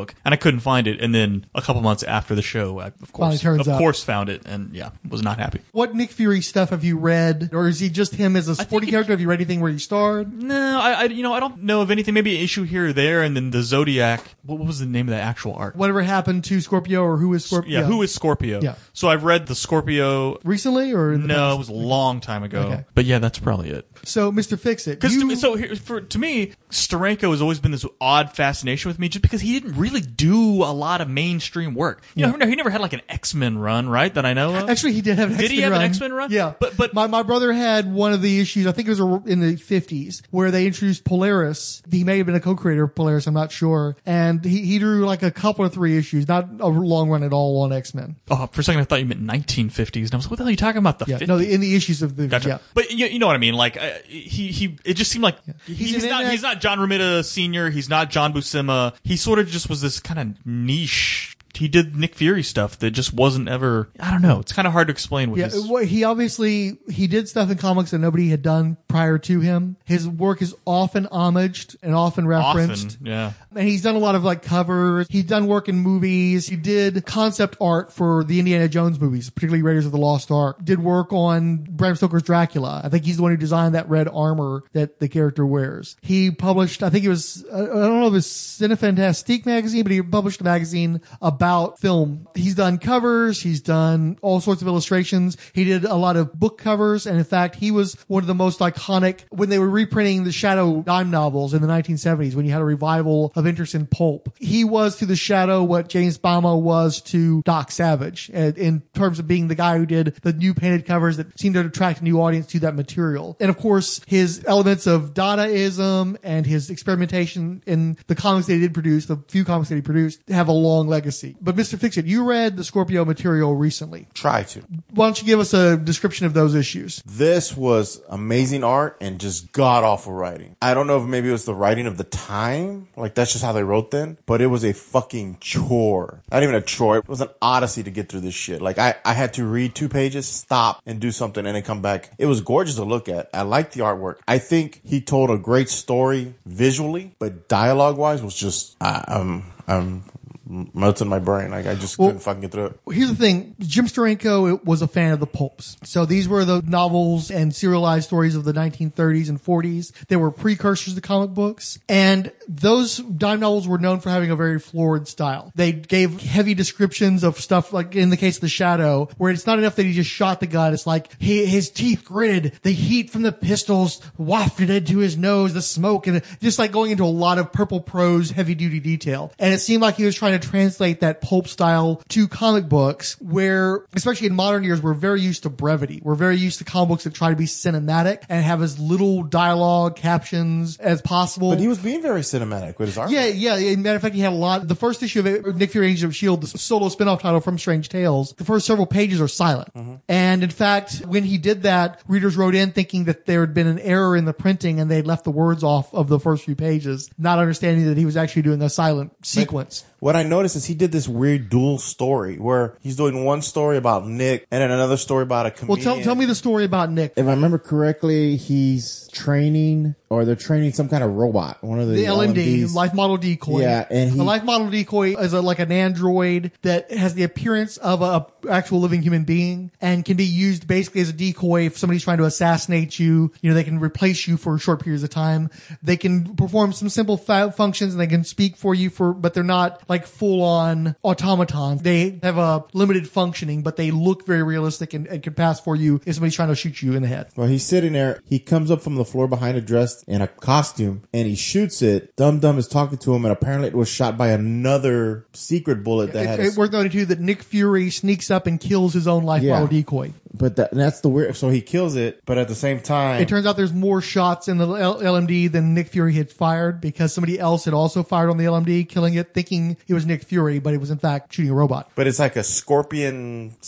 book, and I couldn't find it. And then a couple months after the show, I, of Finally course, turns of up. course, found it, and yeah, was not happy. What Nick Fury stuff have you read, or is he just him as a supporting character? Have you read anything where he starred? No, I, I, you know, I don't know of anything. Maybe an issue here or there, and then the Zodiac. What, what was the name of that actual arc? Whatever happened to Scorpio, or who is Scorpio? Yeah, who is Scorpio? Yeah. So I've read the Scorpio recently, or in the no, past? it was a long time ago. Okay. But yeah, that's probably it. So, Mister Fix-It, Because you- so here, for to me, Steranko has always been this odd fascination with me, just because he didn't really do a lot of mainstream work. You know, he never had like an X-Men run, right? That I know of. Actually, he did have an Did X-Men he have run. an X-Men run? Yeah, but but my my brother had one of the issues. I think it was in the fifties where they introduced Polaris. He may have been a co-creator of Polaris. I'm not sure. And he he drew like a couple of three issues, not a long run at all on X-Men. Oh, for a second I thought you meant nineteen fifties, and I was like, "What the hell are you talking about?" The Yeah, fifties? no, in the issues of the Gotcha. yeah. But you, you know what I mean? Like uh, he he, it just seemed like he- He's he's, an not internet- he's not John Romita Senior. He's not John Buscema. He sort of just was this kind of niche. He did Nick Fury stuff that just wasn't ever. I don't know. It's kind of hard to explain. What Yeah, his, well, he obviously he did stuff in comics that nobody had done prior to him. His work is often homaged and often referenced. often, yeah. And he's done a lot of like covers. He's done work in movies. He did concept art for the Indiana Jones movies, particularly Raiders of the Lost Ark. Did work on Bram Stoker's Dracula. I think he's the one who designed that red armor that the character wears. He published, I think it was, I don't know if it was Cinefantastique magazine, but he published a magazine about film. He's done covers. He's done all sorts of illustrations. He did a lot of book covers. And in fact, he was one of the most iconic when they were reprinting the Shadow dime novels in the nineteen seventies, when you had a revival of interest in pulp. He was to the Shadow what James Bama was to Doc Savage in, in terms of being the guy who did the new painted covers that seemed to attract a new audience to that material. And of course, his elements of Dadaism and his experimentation in the comics that he did produce, the few comics that he produced, have a long legacy. But Mister Fix-It, you read the Scorpio material recently. Try to. Why don't you give us a description of those issues? This was amazing art and just god awful writing. I don't know if maybe it was the writing of the time, like that's just how they wrote then, but it was a fucking chore. Not even a chore. It was an odyssey to get through this shit. Like I, I had to read two pages, stop and do something and then come back. It was gorgeous to look at. I liked the artwork. I think he told a great story visually, but dialogue wise was just, I, I'm, I'm melting my brain. Like I just Well, couldn't fucking get through it. Here's the thing. Jim Steranko was a fan of the pulps. So these were the novels and serialized stories of the nineteen thirties and forties. They were precursors to comic books. And those dime novels were known for having a very florid style. They gave heavy descriptions of stuff, like in the case of The Shadow, where it's not enough that he just shot the gun. It's like he, his teeth gritted, the heat from the pistols wafted into his nose, the smoke, and just like going into a lot of purple prose, heavy duty detail. And it seemed like he was trying to translate that pulp style to comic books, where, especially in modern years, we're very used to brevity. We're very used to comic books that try to be cinematic and have as little dialogue, captions as possible. But he was being very cinematic with his art. Yeah, yeah. As a matter of fact, he had a lot. The first issue of it, Nick Fury Agents of S H I E L D, the solo spin-off title from Strange Tales, the first several pages are silent. Mm-hmm. And in fact, when he did that, readers wrote in thinking that there had been an error in the printing and they'd left the words off of the first few pages, not understanding that he was actually doing a silent sequence. What I noticed is he did this weird dual story where he's doing one story about Nick and then another story about a Well, comedian. tell, tell me the story about Nick. If I remember correctly, he's training, or they're training some kind of robot. One of the, The L M D, L M Ds. Life Model Decoy. Yeah, and he- a Life Model Decoy is a, like an android that has the appearance of a, a actual living human being and can be used basically as a decoy if somebody's trying to assassinate you. You know, they can replace you for short periods of time. They can perform some simple fa- functions and they can speak for you for, but they're not like full on automatons. They have a limited functioning, but they look very realistic and, and can pass for you if somebody's trying to shoot you in the head. Well, he's sitting there. He comes up from the floor behind it dressed in a costume and he shoots it. Dum Dum is talking to him and apparently it was shot by another secret bullet that It, had a it's worth noting too that Nick Fury sneaks up and kills his own Life Yeah. Model Decoy. But that, that's the weird. So he kills it, but at the same time, It turns out there's more shots in the L- LMD than Nick Fury had fired because somebody else had also fired on the L M D, killing it, thinking it was Nick Fury, but it was in fact shooting a robot. but it's like a scorpion s-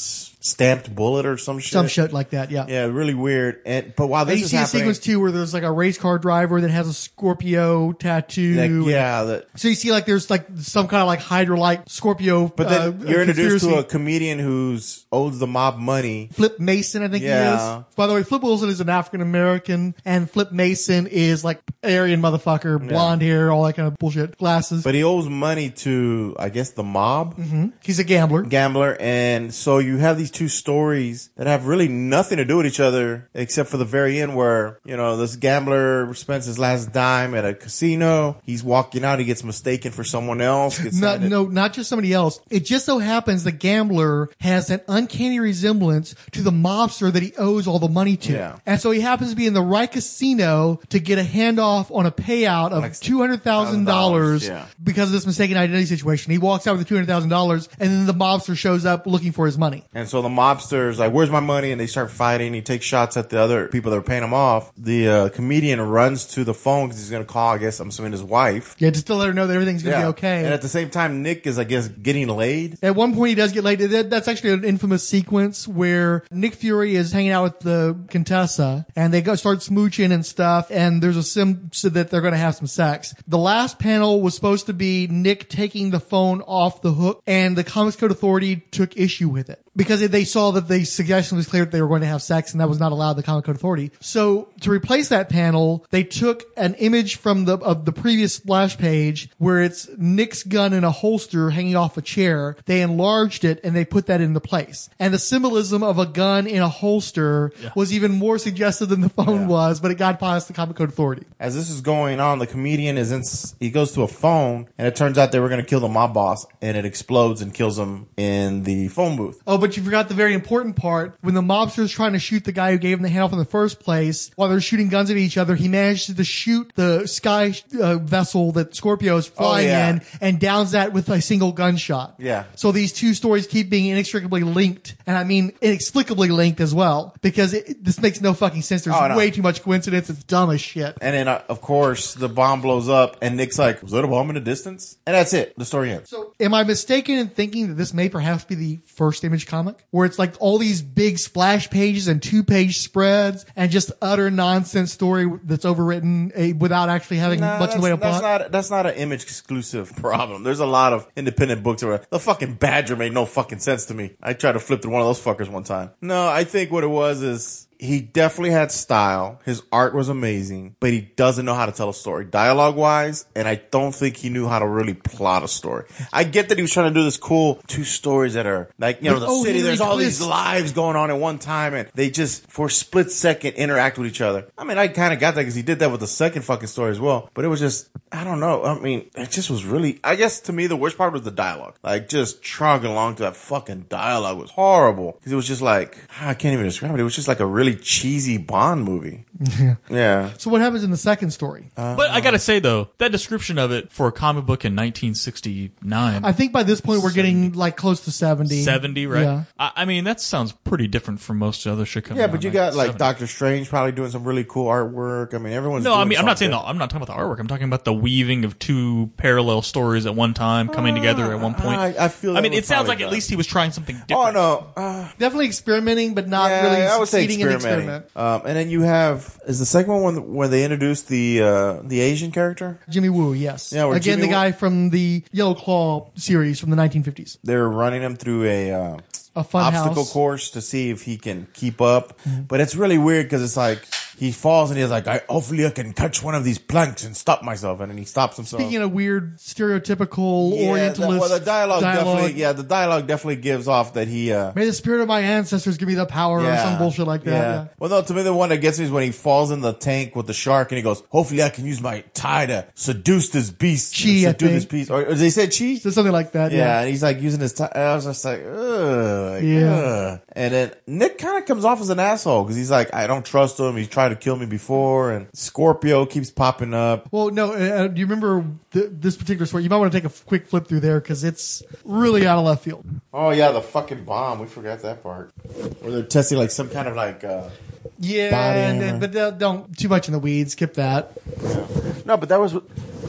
stamped bullet or some shit. Some shit like that, yeah. Yeah, really weird. And but while And this you is see a happening, sequence too where there's like a race car driver that has a Scorpio tattoo. like, yeah, that, So you see like there's like some kind of like Hydra-like Scorpio. but then uh, you're introduced to conspiracy. a comedian who's owes the mob money. Flip Mason, I think Yeah. he is. By the way, Flip Wilson is an African American, and Flip Mason is like Aryan motherfucker, blonde hair, all that kind of bullshit, glasses. But he owes money to, I guess, the mob. hmm He's a gambler. Gambler. And so you have these two stories that have really nothing to do with each other, except for the very end where, you know, this gambler spends his last dime at a casino. He's walking out. He gets mistaken for someone else. Gets No, handed- no, not just somebody else. It just so happens the gambler has an uncanny resemblance to the mobster that he owes all the money to. Yeah. And so he happens to be in the right casino to get a handoff on a payout of Like two hundred thousand dollars yeah. because of this mistaken identity situation. He walks out with the two hundred thousand dollars and then the mobster shows up looking for his money. And so the mobster's like, where's my money? And they start fighting. He takes shots at the other people that are paying him off. The uh, comedian runs to the phone because he's going to call, I guess, I'm assuming his wife. Yeah, just to let her know that everything's going to be okay. And at the same time, Nick is, I guess, getting laid. At one point, he does get laid. That- That's actually an infamous sequence where Nick Fury is hanging out with the Contessa, and they go start smooching and stuff. And there's a sim so that they're going to have some sex. The last panel was supposed to be Nick taking the phone off the hook, and the Comics Code Authority took issue with it because they saw that the suggestion was clear that they were going to have sex, and that was not allowed the Comic Code Authority. So to replace that panel, they took an image from the of the previous splash page where it's Nick's gun in a holster hanging off a chair. They enlarged it and they put that into place. And the symbolism of a gun in a holster Yeah. was even more suggestive than the phone was, but it got past the Comic Code Authority. As this is going on, the comedian is in, he goes to a phone, and it turns out they were going to kill the mob boss, and it explodes and kills him in the phone booth. Oh, but you forgot the very important part. When the mobster is trying to shoot the guy who gave him the handoff in the first place, while they're shooting guns at each other, he manages to shoot the sky uh, vessel that Scorpio is flying Oh, yeah. in and downs that with a single gunshot. Yeah. So these two stories keep being inextricably linked, and I mean inexplicably linked as well, because it, this makes no fucking sense. There's Oh, no. way too much coincidence. It's dumb as shit. And then, uh, of course, the bomb blows up, and Nick's like, was that a bomb in the distance? And that's it. The story ends. So, am I mistaken in thinking that this may perhaps be the first Image comic, where it's like all these big splash pages and two-page spreads and just utter nonsense story that's overwritten uh, without actually having Nah, much in the way of that's plot? not that's not an Image exclusive problem. There's a lot of independent books where the fucking Badger made no fucking sense to me. I tried to flip through one of those fuckers one time. No, I think what it was is he definitely had style. His art was amazing, but he doesn't know how to tell a story dialogue wise, and I don't think he knew how to really plot a story. I get that he was trying to do this cool two stories that are like, you know, the Oh, city, Henry there's all Twist. these lives going on at one time, and they just for a split second interact with each other. I mean, I kind of got that because he did that with the second fucking story as well, but it was just, I don't know. I mean, it just was really, I guess to me, the worst part was the dialogue. Like, just trogging along to that fucking dialogue was horrible. Because it was just like, I can't even describe it. It was just like a really cheesy Bond movie. Yeah. Yeah. So what happens in the second story? But I gotta say though, that description of it for a comic book in nineteen sixty-nine, I think by this point we're getting like close to seventy. seventy, right? Yeah. I, I mean, that sounds pretty different from most other shit coming Yeah, out but you in got like seventy. Doctor Strange probably doing some really cool artwork. I mean, everyone's No, doing I mean, I'm not saying something. the, I'm not talking about the artwork. I'm talking about the weaving of two parallel stories at one time coming together at one point. I, I feel. I that mean, was it sounds probably like at done. least he was trying something different. Oh no, uh, Definitely experimenting, but not yeah, really I would say succeeding in the experimenting. experiment. Um, and then you have is the second one where they introduced the uh, the Asian character. Jimmy Woo, yes. Yeah, where Again, Jimmy the guy from the Yellow Claw series from the nineteen fifties. They're running him through a uh, A fun obstacle house. course to see if he can keep up. But it's really weird because it's like he falls and he's like, I, hopefully I can catch one of these planks and stop myself. And then he stops himself. Speaking of weird, stereotypical yeah, Orientalist the, well, the dialogue, dialogue. definitely, yeah, the dialogue definitely gives off that he, uh, May the spirit of my ancestors give me the power or some bullshit like that. Yeah. Well, no, to me, the one that gets me is when he falls in the tank with the shark and he goes, hopefully I can use my tie to seduce this beast. Chi, I seduce this think. beast. Or, or they said chi? So something like that. Yeah, Yeah. and he's like using his tie. I was just like, ugh. Like, Yeah. ugh. And then Nick kind of comes off as an asshole because he's like, I don't trust him. He's tried to kill me before. And Scorpio keeps popping up. Well, no, uh, do you remember th- this particular story? You might want to take a f- quick flip through there because it's really out of left field. Oh, yeah, the fucking bomb. We forgot that part. Where they're testing like some kind of like, uh, Yeah, body and, armor. and- but uh, don't too much in the weeds. Skip that. No, but that was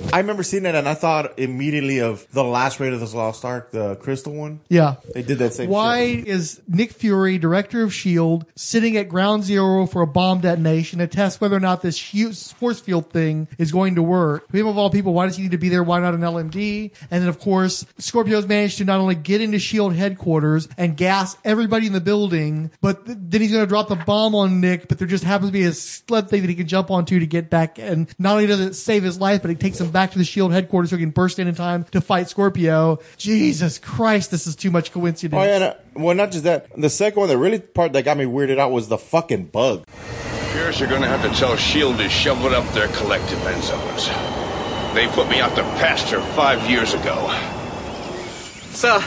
I remember seeing that, and I thought immediately of the last Raid of the Lost Ark, the Crystal one. Yeah. They did that same Why shit. is Nick Fury, director of S H I E L D, sitting at ground zero for a bomb detonation to test whether or not this huge force field thing is going to work? People of all people, why does he need to be there? Why not an L M D? And then, of course, Scorpio's managed to not only get into S H I E L D headquarters and gas everybody in the building, but th- then he's going to drop the bomb on Nick, but there just happens to be a sled thing that he can jump onto to get back. And not only does it save his life, but it takes him back to the S H I E L D headquarters so he can burst in in time to fight Scorpio. Jesus Christ, this is too much coincidence. Oh, yeah. No, well, not just that. The second one, the really part that got me weirded out was the fucking bug. Appears you're gonna have to tell S H I E L D to shovel up their collective end zones. They put me out to pasture five years ago. So,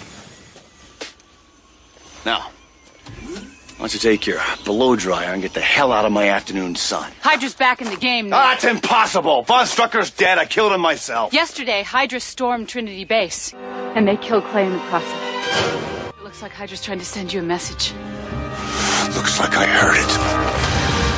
now, why don't you take your blow dryer and get the hell out of my afternoon sun? Hydra's back in the game now. Ah, that's impossible! Von Strucker's dead. I killed him myself. Yesterday, Hydra stormed Trinity Base, and they killed Clay in the process. It looks like Hydra's trying to send you a message. Looks like I heard it.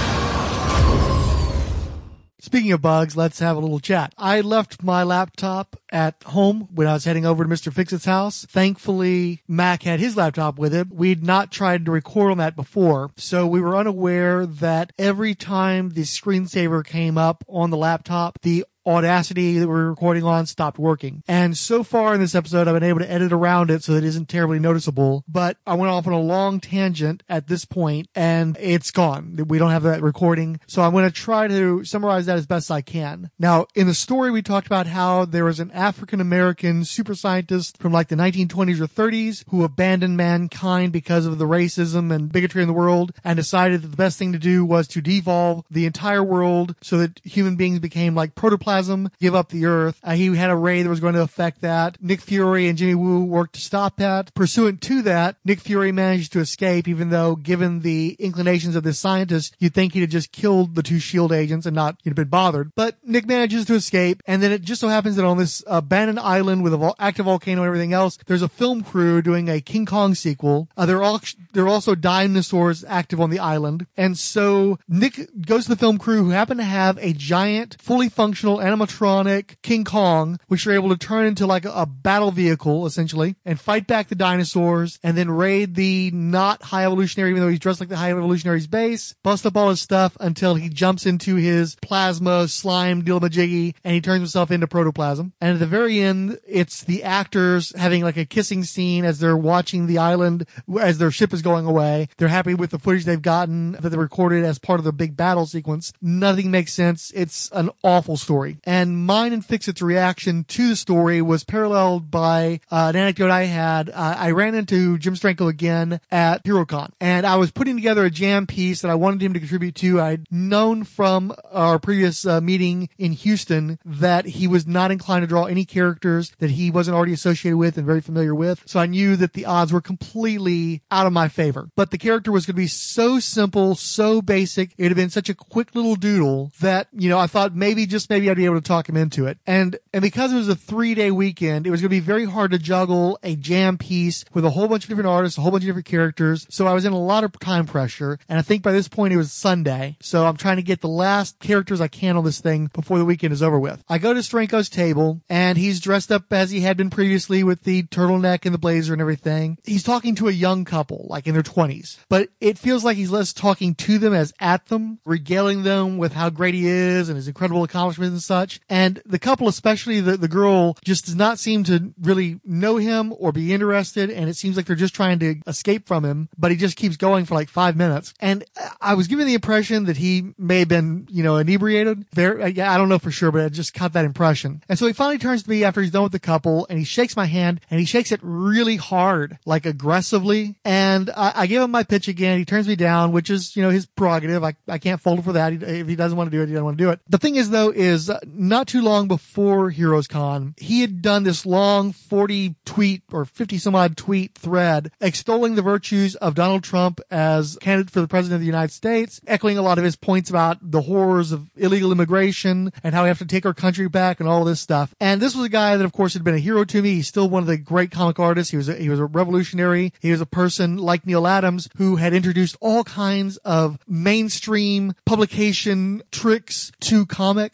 Speaking of bugs, let's have a little chat. I left my laptop at home when I was heading over to Mister Fixit's house. Thankfully, Mac had his laptop with him. We'd not tried to record on that before, so we were unaware that every time the screensaver came up on the laptop, the Audacity that we're recording on stopped working. And so far in this episode, I've been able to edit around it so that it isn't terribly noticeable. But I went off on a long tangent at this point, and it's gone. We don't have that recording. So I'm going to try to summarize that as best I can. Now, in the story, we talked about how there was an African-American super scientist from like the nineteen twenties or thirties who abandoned mankind because of the racism and bigotry in the world and decided that the best thing to do was to devolve the entire world so that human beings became like protoplasm, give up the earth. Uh, he had a ray that was going to affect that. Nick Fury and Jimmy Woo worked to stop that. Pursuant to that, Nick Fury managed to escape, even though given the inclinations of this scientist, you'd think he'd have just killed the two S H I E L D agents and not, you'd have been bothered. But Nick manages to escape, and then it just so happens that on this abandoned island with an vol- active volcano and everything else, there's a film crew doing a King Kong sequel. Uh, there, are all, there are also dinosaurs active on the island. And so Nick goes to the film crew, who happen to have a giant, fully functional animatronic King Kong, which are able to turn into like a, a battle vehicle, essentially, and fight back the dinosaurs, and then raid the not high evolutionary, even though he's dressed like the high evolutionary's base, bust up all his stuff until he jumps into his plasma slime deal-majiggy, and he turns himself into protoplasm. And at the very end, it's the actors having like a kissing scene as they're watching the island, as their ship is going away. They're happy with the footage they've gotten that they recorded as part of the big battle sequence. Nothing makes sense. It's an awful story. And mine and Fixit's reaction to the story was paralleled by uh, an anecdote I had. Uh, I ran into Jim Stranko again at HeroCon, and I was putting together a jam piece that I wanted him to contribute to. I'd known from our previous uh, meeting in Houston that he was not inclined to draw any characters that he wasn't already associated with and very familiar with. So I knew that the odds were completely out of my favor. But the character was going to be so simple, so basic. It would have been such a quick little doodle that, you know, I thought maybe, just maybe I'd be able to talk him into it. And, and because it was a three day weekend, it was going to be very hard to juggle a jam piece with a whole bunch of different artists, a whole bunch of different characters. So I was in a lot of time pressure. And I think by this point it was Sunday. So I'm trying to get the last characters I can on this thing before the weekend is over with. I go to Stranko's table, and he's dressed up as he had been previously with the turtleneck and the blazer and everything. He's talking to a young couple, like in their twenties, but it feels like he's less talking to them as at them, regaling them with how great he is and his incredible accomplishments and such. And the couple, especially the, the girl, just does not seem to really know him or be interested. And it seems like they're just trying to escape from him, but he just keeps going for like five minutes. And I was given the impression that he may have been, you know, inebriated. There, I don't know for sure, but I just caught that impression. And so he finally turns to me after he's done with the couple, and he shakes my hand, and he shakes it really hard, like aggressively. And I, I give him my pitch again. He turns me down, which is, you know, his prerogative. I, I can't fault him for that. He, if he doesn't want to do it, he doesn't want to do it. The thing is, though, is uh, not too long before Heroes Con, he had done this long forty tweet or fifty some odd tweet thread extolling the virtues of Donald Trump as candidate for the president of the United States, echoing a lot of his points about the horrors of illegal immigration and how we have to take our country back and all this stuff. And this was a guy that, of course, had been a hero to me. He's still one of the great comic artists. He was a, he was a revolutionary. He was a person like Neil Adams who had introduced all kinds of mainstream publication tricks to comics while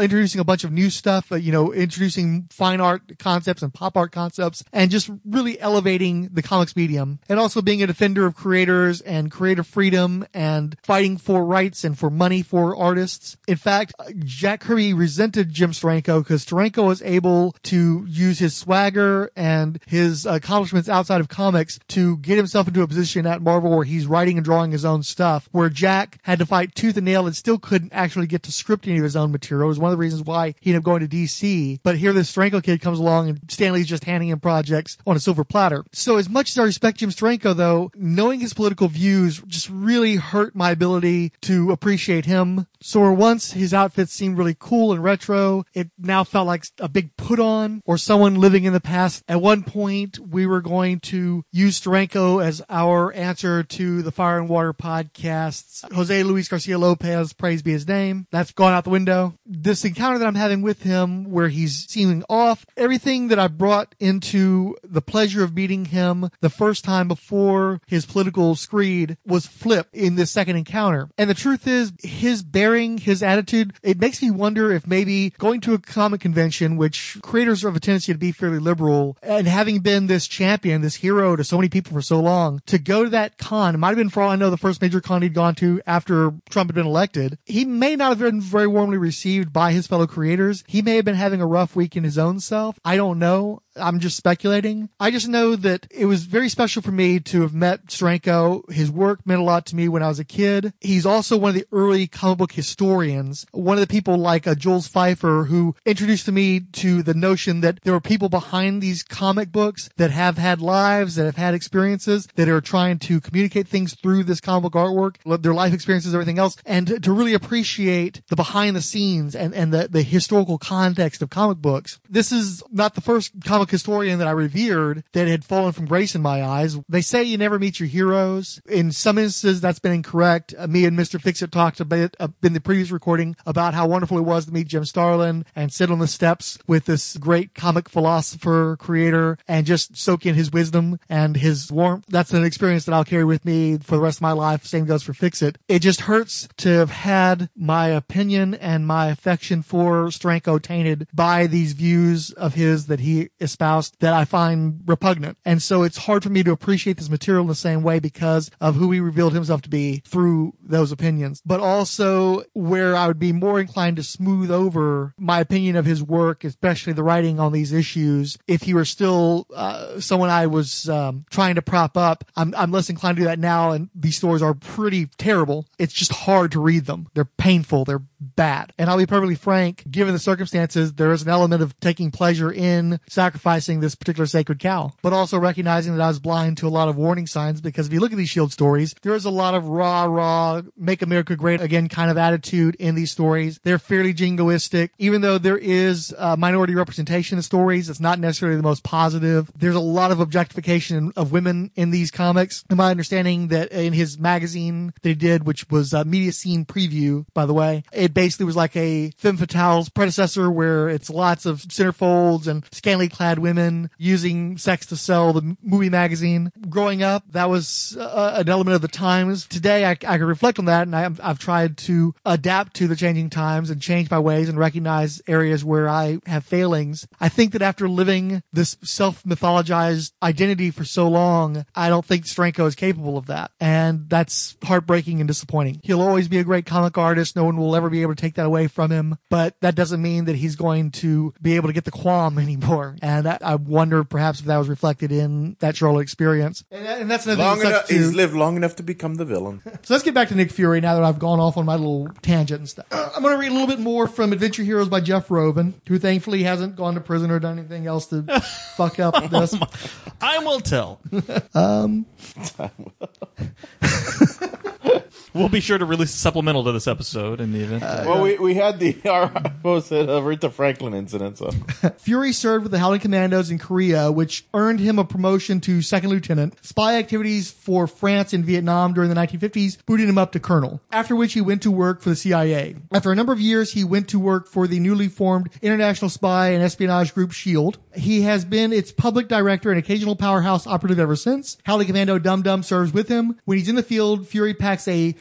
introducing a bunch of new stuff, uh, you know, introducing fine art concepts and pop art concepts, and just really elevating the comics medium, and also being a defender of creators and creative freedom and fighting for rights and for money for artists. In fact, Jack Kirby resented Jim Steranko because Steranko was able to use his swagger and his accomplishments outside of comics to get himself into a position at Marvel where he's writing and drawing his own stuff, where Jack had to fight tooth and nail and still couldn't actually get to script any of his own material. It was one of the reasons why he ended up going to D C. But here this Steranko kid comes along and Stanley's just handing him projects on a silver platter. So as much as I respect Jim Steranko, though, knowing his political views just really hurt my ability to appreciate him. So where once his outfits seemed really cool and retro, it now felt like a big put on or someone living in the past. At one point, we were going to use Steranko as our answer to the Fire and Water podcast's Jose Luis Garcia Lopez, praise be his name. That's gone out the window. This encounter that I'm having with him where he's seeming off, everything that I brought into the pleasure of meeting him the first time before his political screed was flipped in this second encounter. And the truth is, his bearing, his attitude, it makes me wonder if maybe going to a comic convention, which creators have a tendency to be fairly liberal, and having been this champion, this hero to so many people for so long, to go to that con, it might have been, for all I know, the first major con he'd gone to after Trump had been elected. He may not have been very warmly received by his fellow creators. He may have been having a rough week in his own self. I don't know. I'm just speculating. I just know that it was very special for me to have met Steranko. His work meant a lot to me when I was a kid. He's also one of the early comic book historians, one of the people like uh, Jules Pfeiffer, who introduced me to the notion that there were people behind these comic books that have had lives, that have had experiences, that are trying to communicate things through this comic book artwork, their life experiences, everything else, and to really appreciate the behind the scenes and, and the, the historical context of comic books. This is not the first comic historian that I revered that had fallen from grace in my eyes. They say you never meet your heroes. In some instances, that's been incorrect. Uh, me and Mister Fixit talked a bit uh, in the previous recording about how wonderful it was to meet Jim Starlin and sit on the steps with this great comic philosopher, creator, and just soak in his wisdom and his warmth. That's an experience that I'll carry with me for the rest of my life. Same goes for Fixit. It just hurts to have had my opinion and my affection for Steranko tainted by these views of his that he espoused that I find repugnant. And so it's hard for me to appreciate this material in the same way because of who he revealed himself to be through those opinions. But also where I would be more inclined to smooth over my opinion of his work, especially the writing on these issues, if he were still uh, someone I was um, trying to prop up. I'm, I'm less inclined to do that now, and these stories are pretty terrible. It's just hard to read them. They're painful. They're bad. And I'll be perfectly frank, given the circumstances, there is an element of taking pleasure in sacrificing this particular sacred cow, but also recognizing that I was blind to a lot of warning signs, because if you look at these S H I E L D stories, there is a lot of rah, rah, make America great again kind of attitude in these stories. They're fairly jingoistic. Even though there is uh, minority representation in stories, it's not necessarily the most positive. There's a lot of objectification of women in these comics. And my understanding that in his magazine that he did, which was a Media Scene Preview, by the way, it basically was like a Femme Fatale's predecessor, where it's lots of centerfolds and scantily clad women using sex to sell the movie magazine. Growing up, that was uh, an element of the times. Today, I, I can reflect on that, and I, I've tried to adapt to the changing times and change my ways and recognize areas where I have failings. I think that after living this self-mythologized identity for so long, I don't think Steranko is capable of that. And that's heartbreaking and disappointing. He'll always be a great comic artist. No one will ever be able to take that away from him. But that doesn't mean that he's going to be able to get the qualm anymore. And I, I wonder perhaps if that was reflected in that Charlotte experience. And, and that's another long thing. enough, To, he's lived long enough to become the villain. So let's get back to Nick Fury now that I've gone off on my little tangent and stuff. Uh, I'm going to read a little bit more from Adventure Heroes by Jeff Roven, who thankfully hasn't gone to prison or done anything else to fuck up this. I will tell. um... We'll be sure to release a supplemental to this episode in the event. Uh, well, we, we had the our, what was it, uh, Aretha Franklin incident. So Fury served with the Howling Commandos in Korea, which earned him a promotion to second lieutenant. Spy activities for France and Vietnam during the nineteen fifties booted him up to colonel, after which he went to work for the C I A. After a number of years, he went to work for the newly formed international spy and espionage group S H I E L D. He has been its public director and occasional powerhouse operative ever since. Howling Commando Dum Dum serves with him. When he's in the field, Fury packs a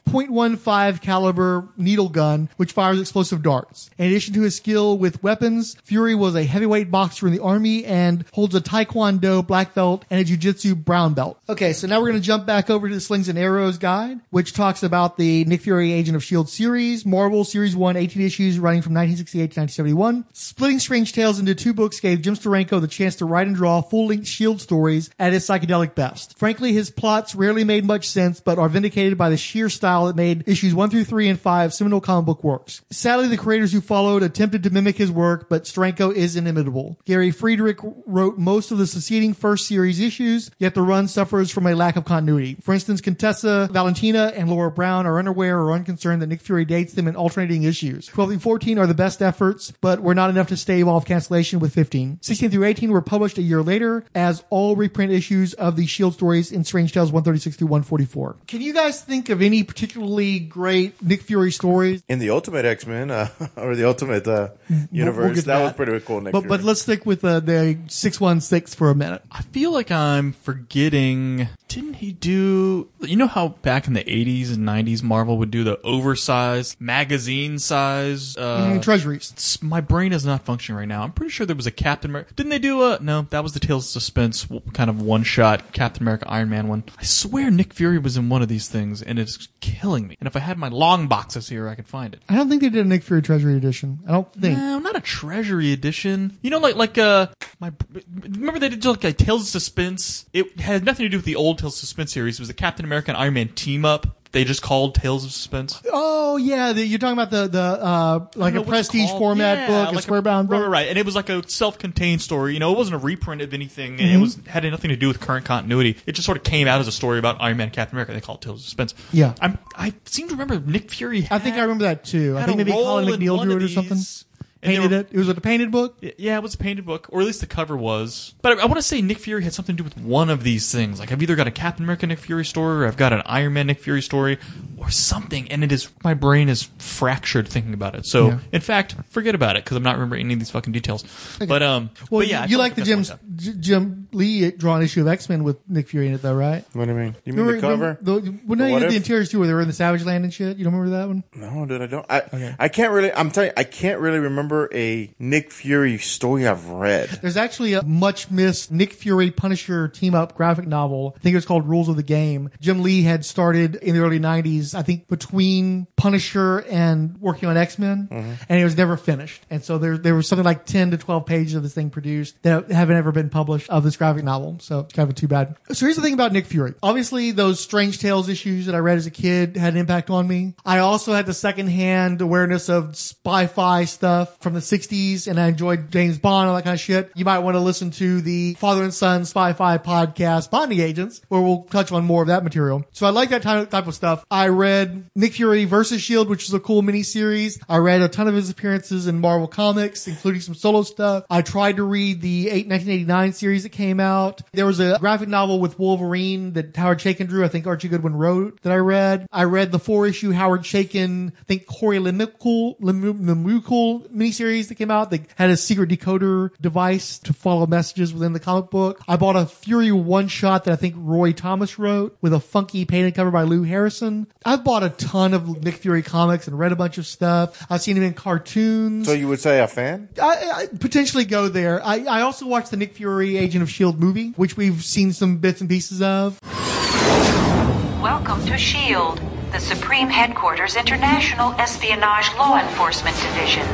point one five caliber needle gun, which fires explosive darts. In addition to his skill with weapons, Fury was a heavyweight boxer in the Army and holds a Taekwondo black belt and a Jiu-Jitsu brown belt. Okay, so now we're going to jump back over to the Slings and Arrows guide, which talks about the Nick Fury Agent of S H I E L D series, Marvel Series one, eighteen issues running from nineteen sixty-eight to nineteen seventy-one. Splitting Strange Tales into two books gave Jim Steranko the chance to write and draw full-length S H I E L D stories at his psychedelic best. Frankly, his plots rarely made much sense, but are vindicated by the sheer style that made issues one through three and five seminal comic book works. Sadly, the creators who followed attempted to mimic his work, but Steranko is inimitable. Gary Friedrich wrote most of the succeeding first series issues, yet the run suffers from a lack of continuity. For instance, Contessa Valentina and Laura Brown are unaware or unconcerned that Nick Fury dates them in alternating issues. twelve through fourteen are the best efforts, but were not enough to stave off cancellation with fifteen. sixteen through eighteen were published a year later as all reprint issues of the S H I E L D stories in Strange Tales one thirty-six through one forty-four. Can you guys think of any particularly great Nick Fury stories? In the Ultimate X-Men, uh, or the Ultimate uh, Universe, we'll, we'll that, that was pretty cool, Nick but, Fury. But let's stick with uh, the six one six for a minute. I feel like I'm forgetting, didn't he do, you know how back in the eighties and nineties Marvel would do the oversized magazine size uh mm, treasuries? My brain is not functioning right now. I'm pretty sure there was a Captain America. Didn't they do a, no, that was the Tales of Suspense kind of one shot Captain America Iron Man one. I swear Nick Fury was in one of these things and it's killing me. And if I had my long boxes here, I could find it. I don't think they did a Nick Fury Treasury edition. I don't think. No, not a Treasury edition. You know, like, like, uh, my, remember they did like a Tales of Suspense? It had nothing to do with the old Tales of Suspense series. It was a Captain America and Iron Man team up. They just called Tales of Suspense. Oh yeah, the, you're talking about the the uh like a prestige format yeah, book, like a square bound book, right, right, and it was like a self-contained story. You know, it wasn't a reprint of anything, and Mm-hmm. it was had nothing to do with current continuity. It just sort of came out as a story about Iron Man and Captain America. They called it Tales of Suspense. Yeah, I'm, I seem to remember Nick Fury. Had, I think I remember that too. I had think a maybe role Colin in McNeil one drew of it or something. these. Painted were, it. It was a painted book. Yeah, it was a painted book, or at least the cover was. But I, I want to say Nick Fury had something to do with one of these things. Like I've either got a Captain America Nick Fury story, or I've got an Iron Man Nick Fury story, or something. And it is my brain is fractured thinking about it. So Yeah. in fact, forget about it because I'm not remembering any of these fucking details. Okay. But um, Well, but yeah, you I like the feel Jim like that's what J- Jim Lee drawn issue of X-Men with Nick Fury in it, though, right? What do you mean? You mean Remember- the cover? remember The, when The they what did the if? interiors too, where they were in the Savage Land and shit. You don't remember that one? No, dude, I don't. I I can't really. I'm telling you, I can't really remember a Nick Fury story I've read. There's actually a much missed Nick Fury Punisher team up graphic novel. I think it was called Rules of the Game. Jim Lee had started in the early nineties, I think between Punisher and working on X-Men, Mm-hmm. and it was never finished. And so there there was something like ten to twelve pages of this thing produced that haven't ever been published of this graphic novel. So it's kind of too bad. So here's the thing about Nick Fury. Obviously, those Strange Tales issues that I read as a kid had an impact on me. I also had the secondhand awareness of spy-fi stuff from the sixties, and I enjoyed James Bond, all that kind of shit. You might want to listen to the Father and Son Spy-Fi podcast, Bonding Agents, where we'll touch on more of that material. So I like that type type of stuff. I read Nick Fury versus S H I E L D, which is a cool miniseries. I read a ton of his appearances in Marvel Comics, including some solo stuff. I tried to read the nineteen eighty-nine series that came out. There was a graphic novel with Wolverine that Howard Chaykin drew, I think Archie Goodwin wrote, that I read. I read the four-issue Howard Chaykin, I think Corey Lemuckle, Lemuckle miniseries that came out that had a secret decoder device to follow messages within the comic book. I bought a Fury one-shot that I think Roy Thomas wrote with a funky painted cover by Lou Harrison. I've bought a ton of Nick Fury comics and read a bunch of stuff. I've seen him in cartoons. So you would say a fan? I, I potentially go there. I, I also watched the Nick Fury Agent of S H I E L D movie, which we've seen some bits and pieces of. Welcome to S H I E L D, the Supreme Headquarters International Espionage Law Enforcement Division.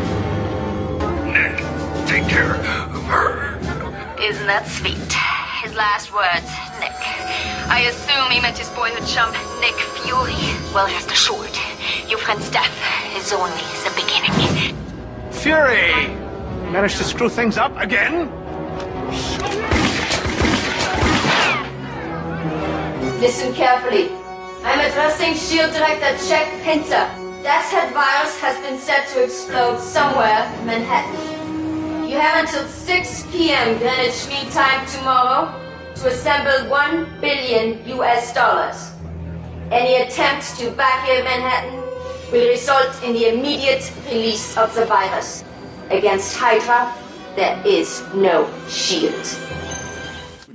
Nick, take care of her. Isn't that sweet? His last words, Nick. I assume he meant his boyhood chum, Nick Fury. Well, rest assured, your friend's death is only the beginning. Fury! Managed to screw things up again? Listen carefully. I'm addressing S H I E L D Director Jack Pinzer. Death's Head virus has been set to explode somewhere in Manhattan. You have until six p.m. Greenwich Mean Time tomorrow to assemble one billion U S dollars. Any attempt to evacuate Manhattan will result in the immediate release of the virus. Against Hydra, there is no shield.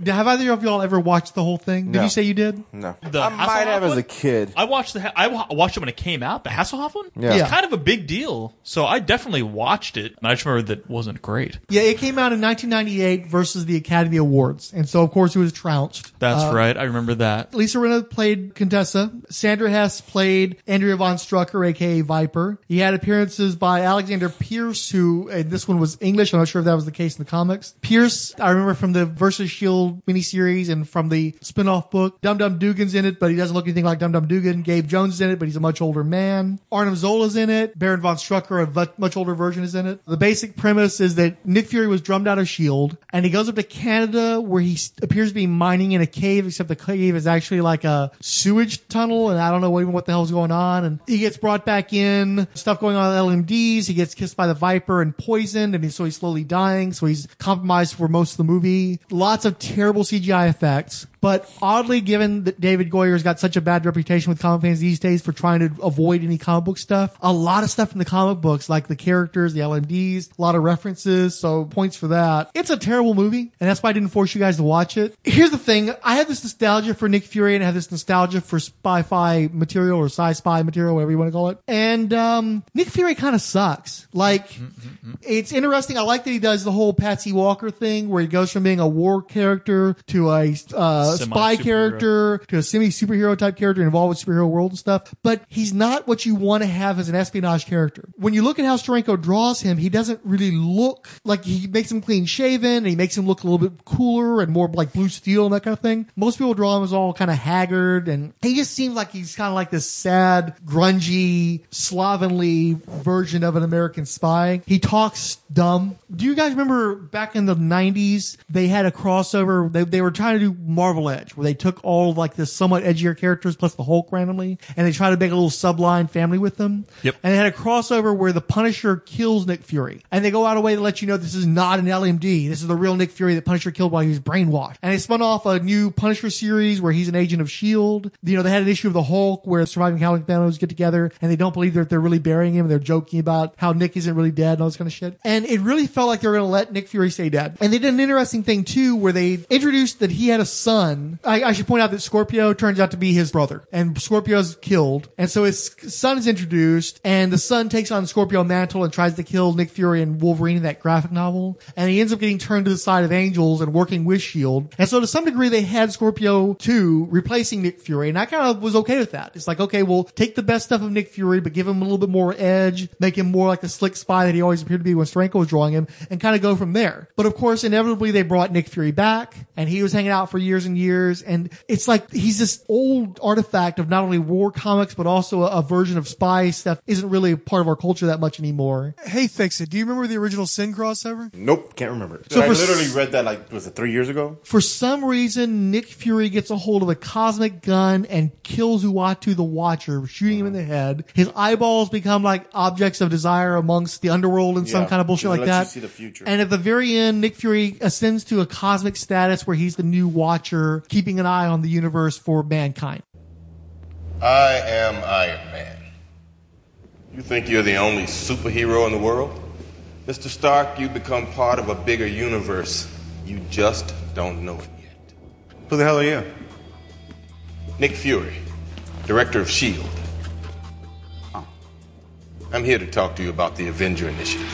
Have either of y'all ever watched the whole thing? Did No. you say you did? No. The I might Hasselhoff have as one? a kid. I watched the. I wa- watched it when it came out. The Hasselhoff one. Yeah. It's Yeah. kind of a big deal. So I definitely watched it, and I just remember that it wasn't great. Yeah, it came out in nineteen ninety-eight versus the Academy Awards. And so, of course, it was trounced. That's Uh, right. I remember that. Lisa Rinna played Contessa. Sandra Hess played Andrea von Strucker, aka Viper. He had appearances by Alexander Pierce, who, and this one was English. I'm not sure if that was the case in the comics. Pierce, I remember from the Versus Shield miniseries and from the spin-off book. Dum Dum Dugan's in it, but he doesn't look anything like Dum Dum Dugan. Gabe Jones is in it, but he's a much older man. Arnim Zola's in it. Baron von Strucker, a v- much older version, is in it. The basic premise is that Nick Fury was drummed out of SHIELD, and he goes up to Canada where he s- appears to be mining in a cave, except the cave is actually like a sewage tunnel, and I don't know even what the hell's going on. And he gets brought back in, stuff going on with L M Ds. He gets kissed by the Viper and poisoned, and he, so he's slowly dying. So he's compromised for most of the movie. Lots of terrible C G I effects. But oddly, given that David Goyer's got such a bad reputation with comic fans these days for trying to avoid any comic book stuff, a lot of stuff in the comic books, like the characters, the L M Ds, a lot of references, so points for that. It's a terrible movie, and that's why I didn't force you guys to watch it. Here's the thing. I have this nostalgia for Nick Fury, and I have this nostalgia for spy-fi material or sci-fi material, whatever you want to call it. And um Nick Fury kind of sucks. Like, it's interesting. I like that he does the whole Patsy Walker thing, where he goes from being a war character to a uh, spy Semi-superhero. character to a semi-superhero type character involved with superhero world and stuff. But he's not what you want to have as an espionage character. When you look at how Steranko draws him, he doesn't really look like, he makes him clean shaven, and he makes him look a little bit cooler and more like Blue Steel and that kind of thing. Most people draw him as all kind of haggard, and he just seems like he's kind of like this sad, grungy, slovenly version of an American spy. He talks dumb. Do you guys remember back in the nineties, they had a crossover, they, they were trying to do Marvel Edge, where they took all of like the somewhat edgier characters plus the Hulk randomly, and they tried to make a little subline family with them. Yep. And they had a crossover where the Punisher kills Nick Fury, and they go out of way to let you know this is not an L M D. This is the real Nick Fury that Punisher killed while he was brainwashed. And they spun off a new Punisher series where he's an agent of SHIELD. You know, they had an issue of the Hulk where surviving Howling Commandos get together, and they don't believe that they're really burying him, and they're joking about how Nick isn't really dead and all this kind of shit. And it really felt like they were going to let Nick Fury stay dead. And they did an interesting thing too, where they introduced that he had a son. I, I should point out that Scorpio turns out to be his brother, and Scorpio's killed. And so his son is introduced, and the son takes on the Scorpio mantle and tries to kill Nick Fury and Wolverine in that graphic novel. And he ends up getting turned to the side of Angels and working with SHIELD. And so to some degree, they had Scorpio two replacing Nick Fury, and I kind of was okay with that. It's like, okay, we'll take the best stuff of Nick Fury, but give him a little bit more edge, make him more like the slick spy that he always appeared to be when Steranko was drawing him, and kind of go from there. But of course, inevitably, they brought Nick Fury back, and he was hanging out for years and years, and it's like he's this old artifact of not only war comics, but also a, a version of spy stuff isn't really a part of our culture that much anymore. Hey, Fix It, do you remember the original Sin crossover? Nope, can't remember. So I for literally s- read that like, was it three years ago? For some reason, Nick Fury gets a hold of a cosmic gun and kills Uatu the Watcher, shooting him in the head. His eyeballs become like objects of desire amongst the underworld and some Yeah, kind of bullshit it like lets you that. see the future. And at the very end, Nick Fury ascends to a cosmic status where he's the new Watcher, keeping an eye on the universe for mankind. I am Iron Man. You think you're the only superhero in the world? Mister Stark, you become part of a bigger universe. You just don't know it yet. Who the hell are you? Nick Fury, director of SHIELD. I'm here to talk to you about the Avenger Initiative.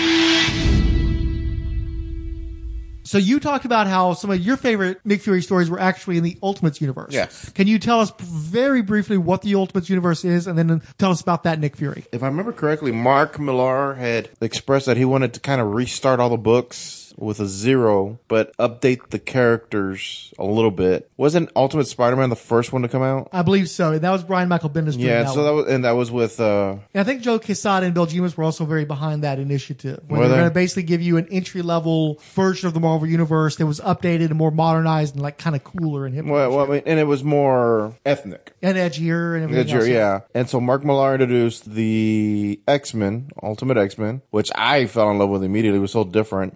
So you talked about how some of your favorite Nick Fury stories were actually in the Ultimates universe. Yes. Can you tell us very briefly what the Ultimates universe is, and then tell us about that Nick Fury? If I remember correctly, Mark Millar had expressed that he wanted to kind of restart all the books with a zero, but update the characters a little bit. Wasn't Ultimate Spider-Man the first one to come out? I believe so. That was Brian Michael Bendis doing Yeah, that so one. that was, and that was with, uh, And I think Joe Quesada and Bill Jemas were also very behind that initiative. When Were they're they? going to basically give you an entry-level version of the Marvel Universe that was updated and more modernized and like kind of cooler and hip well, well, I mean, and it was more ethnic. and edgier and everything Edgier, else. yeah. And so Mark Millar introduced the X-Men, Ultimate X-Men, which I fell in love with immediately. It was so different, which then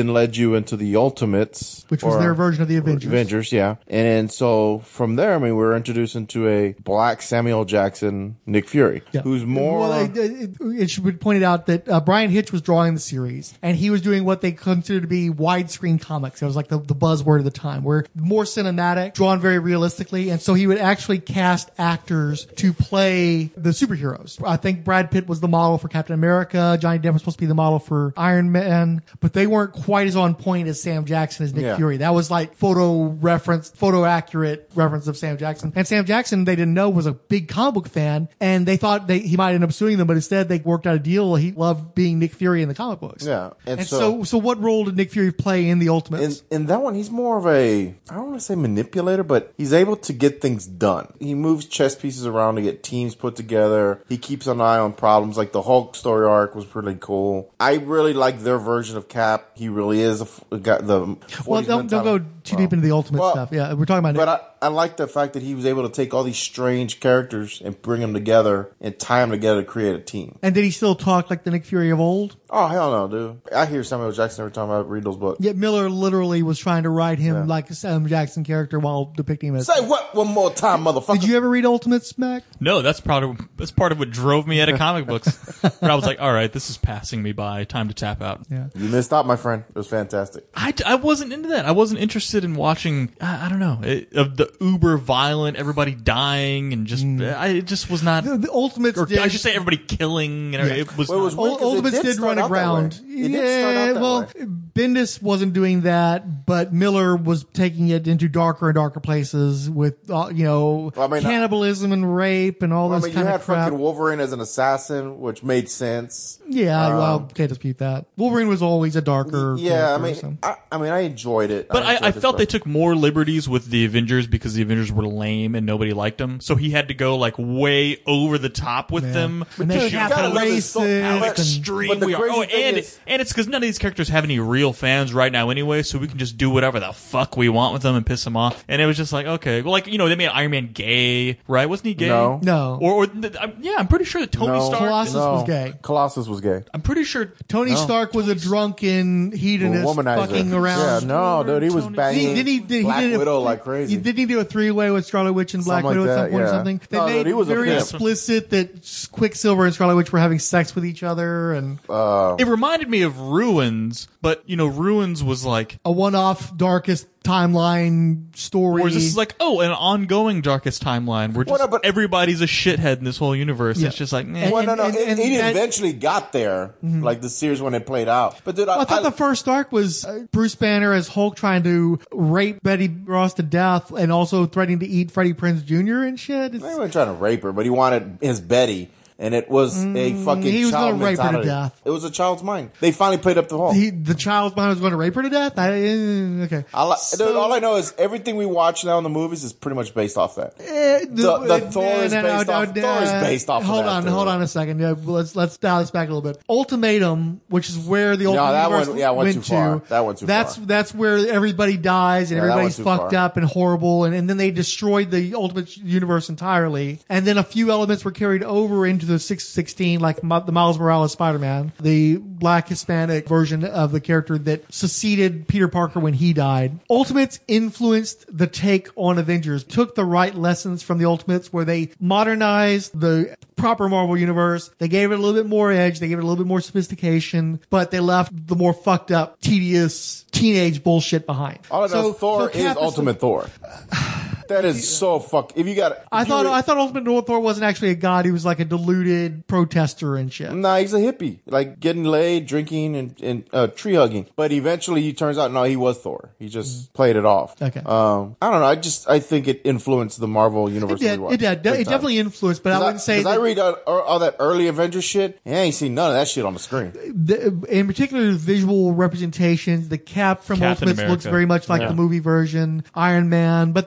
then led you into the Ultimates, which was or- their version of the Avengers. Avengers, yeah. And, and so from there, I mean, we were introduced into a black Samuel Jackson, Nick Fury, Yeah. who's more. Well, it, it, it should be pointed out that uh, Brian Hitch was drawing the series, and he was doing what they considered to be widescreen comics. It was like the, the buzzword of the time, where more cinematic, drawn very realistically, and so he would actually cast actors to play the superheroes. I think Brad Pitt was the model for Captain America. Johnny Depp was supposed to be the model for Iron Man, but they weren't quite as on point as Sam Jackson as Nick Yeah. Fury. That was like photo reference, photo accurate reference of Sam Jackson. And Sam Jackson, they didn't know, was a big comic book fan, and they thought they, he might end up suing them, but instead they worked out a deal. He loved being Nick Fury in the comic books. Yeah. And, And so, so, so what role did Nick Fury play in the Ultimates? in, in that one, he's more of a, I don't want to say manipulator, but he's able to get things done. He moves chess pieces around to get teams put together. He keeps an eye on problems. Like the Hulk story arc was pretty cool. I really like their version of Cap. He really is a, f- got the. Well, don't, don't go too deep into the Ultimate Well, stuff. Yeah, we're talking about But Nick. I, I like the fact that he was able to take all these strange characters and bring them together and tie them together to create a team. And did he still talk like the Nick Fury of old? Oh, hell no, dude. I hear Samuel Jackson every time I read those books. Yet Miller literally was trying to write him like a Sam Jackson character while depicting him as. Say what one more time, motherfucker. Did you ever read Ultimates, Mac? No, that's part of that's part of what drove me out of comic books. Where I was like, all right, this is passing me by. Time to tap out. Yeah. You missed out, my friend. It was fantastic. I, I wasn't into that. I wasn't interested in watching. I, I don't know it, of the uber violent, everybody dying, and just I, it just was not. The, the Ultimates Or did. I should say everybody killing. And Yeah. it was. Well, it was not- weird 'cause it Ultimates did did start run out that aground. way. It did start out that well, way. Bendis wasn't doing that, but Miller was taking it into darker and darker places with, uh, you know, Well, I mean, cannibalism and rape and all Well, I this mean, you kind had of crap. fucking Wolverine as an assassin, which made sense. Yeah, Um, well, can't dispute that. Wolverine was always a darker. Yeah, I character, mean, so. I, I mean, I enjoyed it. But I, enjoyed I the felt they stuff. took more liberties with the Avengers because the Avengers were lame and nobody liked them. So he had to go like way over the top with Yeah. them. And they to have show to how race so- it how and- extreme But the we are. crazy Oh, thing and is- and it's because none of these characters have any real fans right now anyway, so we can just do whatever the fuck we want with them and piss them off. And it was just like, okay, well, like you know, they made Iron Man gay, right? Wasn't he gay? No. No. Or, or I'm- yeah, I'm pretty sure that Tony No. Stark. Colossus No. was gay. Colossus was gay. I'm pretty sure Tony No. Stark was a drunken hedonist Womanizer. fucking around. Yeah, no, dude, he was Tony- banging Did he, did he, Black he did Widow a, like crazy. He, didn't he do a three-way with Scarlet Witch and Black Something Widow like at some that, point or yeah. something? They No, made dude, he was a very pimp. explicit that Quicksilver and Scarlet Witch were having sex with each other, and Uh, it reminded me of Ruins, but you know, Ruins was like. a one-off darkest timeline story. Whereas this is like, oh, an ongoing Darkest Timeline where just Well, no, but- everybody's a shithead in this whole universe. Yeah. It's just like, eh. well, no, no, and- it, and it that- eventually got there, like the series when it played out. But dude, I, Well, I thought I- the first arc was uh, Bruce Banner as Hulk trying to rape Betty Ross to death and also threatening to eat Freddie Prinze Junior and shit. It's- he wasn't trying to rape her, but he wanted his Betty. And it was a fucking he was child gonna rape her to mentality. death. It was a child's mind. They finally played up the Hulk. he, the child's mind was going to rape her to death? I, uh, okay. I li- So- dude, all I know is everything we watch now in the movies is pretty much based off that. Eh, The- the Thor is based off- Thor is based off of Hold that, on, dude. hold on a second. Yeah, let's let's dial this back a little bit. Ultimatum, which is where the No, Ultimate that Universe went- yeah, went too to. far. That went too that's, far. That's where everybody dies and Yeah, that everybody's went too fucked far. up and horrible, and, and then they destroyed the Ultimate Universe entirely. And then a few elements were carried over into the six sixteen, like Ma- the Miles Morales Spider-Man, the black Hispanic version of the character that succeeded Peter Parker when he died. Ultimates influenced the take on Avengers, took the right lessons from the Ultimates where they modernized the proper Marvel universe. They gave it a little bit more edge. They gave it a little bit more sophistication, but they left the more fucked up, tedious teenage bullshit behind. All I know So- is Thor so is Cap Ultimate Thor. That is so fuck. If you got, I if thought you were- I thought Ultimate Thor wasn't actually a god. He was like a deluded protester and shit. Nah, he's a hippie, like getting laid, drinking, and, and uh, tree hugging. But eventually, he turns out no, he was Thor. He just played it off. Okay. Um, I don't know. I just I think it influenced the Marvel universe. It did. we watch. It did. Big It time. definitely influenced, but I 'Cause wouldn't say because I that- read all, all that early Avengers shit. And I ain't seen none of that shit on the screen. the, in particular, the visual representations. The Cap from Captain Ultimates looks America. very much like Yeah. the movie version. Iron Man, but they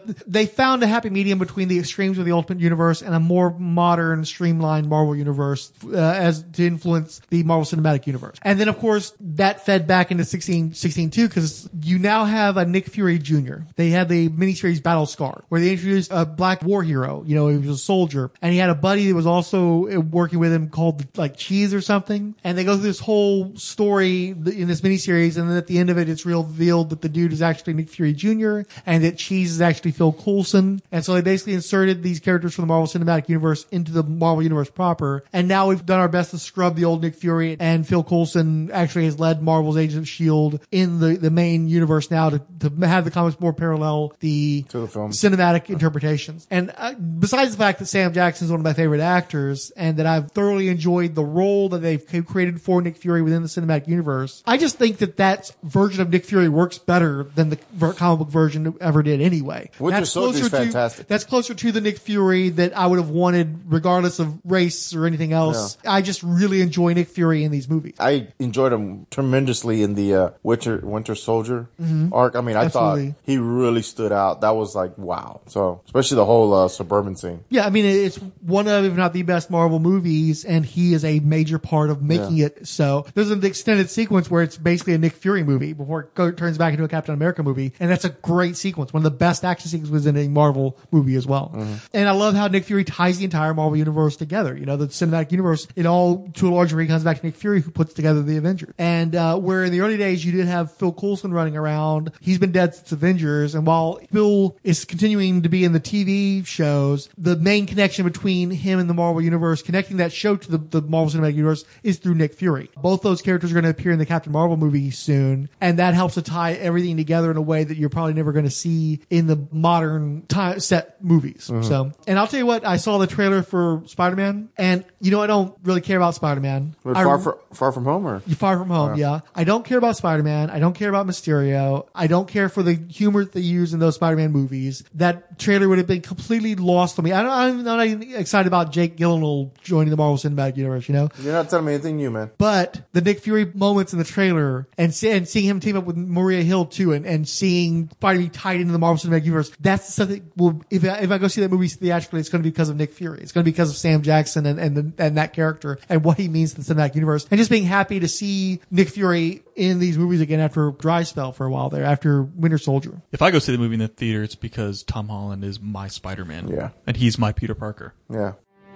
they found a happy medium between the extremes of the Ultimate Universe and a more modern, streamlined Marvel Universe uh, as to influence the Marvel Cinematic Universe. And then, of course, that fed back into sixteen sixteen too, because you now have a Nick Fury Junior They had the miniseries Battle Scar, where they introduced a black war hero. You know, he was a soldier, and he had a buddy that was also working with him called like Cheese or something. And they go through this whole story in this miniseries, and then at the end of it, it's revealed that the dude is actually Nick Fury Junior and that Cheese is actually Phil Coulson. And so they basically inserted these characters from the Marvel Cinematic Universe into the Marvel Universe proper. And now we've done our best to scrub the old Nick Fury, and Phil Coulson actually has led Marvel's Agents of S H I E L D in the, the main universe now to, to have the comics more parallel the, to the film. cinematic interpretations. And uh, besides the fact that Sam Jackson is one of my favorite actors and that I've thoroughly enjoyed the role that they've created for Nick Fury within the cinematic universe, I just think that that version of Nick Fury works better than the ver- comic book version ever did anyway. Winter That's Soldier is closer to- fantastic. That's closer to the Nick Fury that I would have wanted regardless of race or anything else. I just really enjoy Nick Fury in these movies. I enjoyed him tremendously in the uh, Winter Winter Soldier Mhm. arc. I mean, I Absolutely. thought he really stood out. That was like, wow. So, especially the whole uh, suburban scene. Yeah, I mean, it's one of, if not the best Marvel movies, and he is a major part of making Yeah. it so. There's an extended sequence where it's basically a Nick Fury movie before it go, turns back into a Captain America movie, and that's a great sequence. One of the best action sequences in a Marvel movie as well. Mm-hmm. And I love how Nick Fury ties the entire Marvel universe together. You know, the cinematic universe, it all, to a large degree, comes back to Nick Fury, who puts together the Avengers. And uh, where in the early days you did have Phil Coulson running around, he's been dead since Avengers, and while Phil is continuing to be in the T V shows, the main connection between him and the Marvel Universe, connecting that show to the, the Marvel Cinematic Universe, is through Nick Fury. Both those characters are going to appear in the Captain Marvel movie soon, and that helps to tie everything together in a way that you're probably never going to see in the modern time set movies. Mhm. So, and I'll tell you what, I saw the trailer for Spider-Man, and you know, I don't really care about Spider-Man. But I- far, from, far from home, or Far From Home, yeah. I don't care about Spider-Man. I don't care about Mysterio. I don't care for the humor that they use in those Spider-Man movies. That trailer would have been completely lost on me. I don't, I'm not even excited about Jake Gyllenhaal joining the Marvel Cinematic Universe, you know? you're not telling me anything new, man. But the Nick Fury moments in the trailer and, see, and seeing him team up with Maria Hill too, and, and seeing Spider-Man tied into the Marvel Cinematic Universe, that's something, well, if I, if I go see that movie theatrically, it's going to be because of Nick Fury. It's going to be because of Sam Jackson and, and, the, and that character and what he means to the Cinematic Universe. And just being happy to see Nick Fury in these movies again after a dry spell for a while there, after Winter Soldier. If I go see the movie in the theater, it's because Tom Holland is my Spider-Man. Yeah. And he's my Peter Parker. Yeah.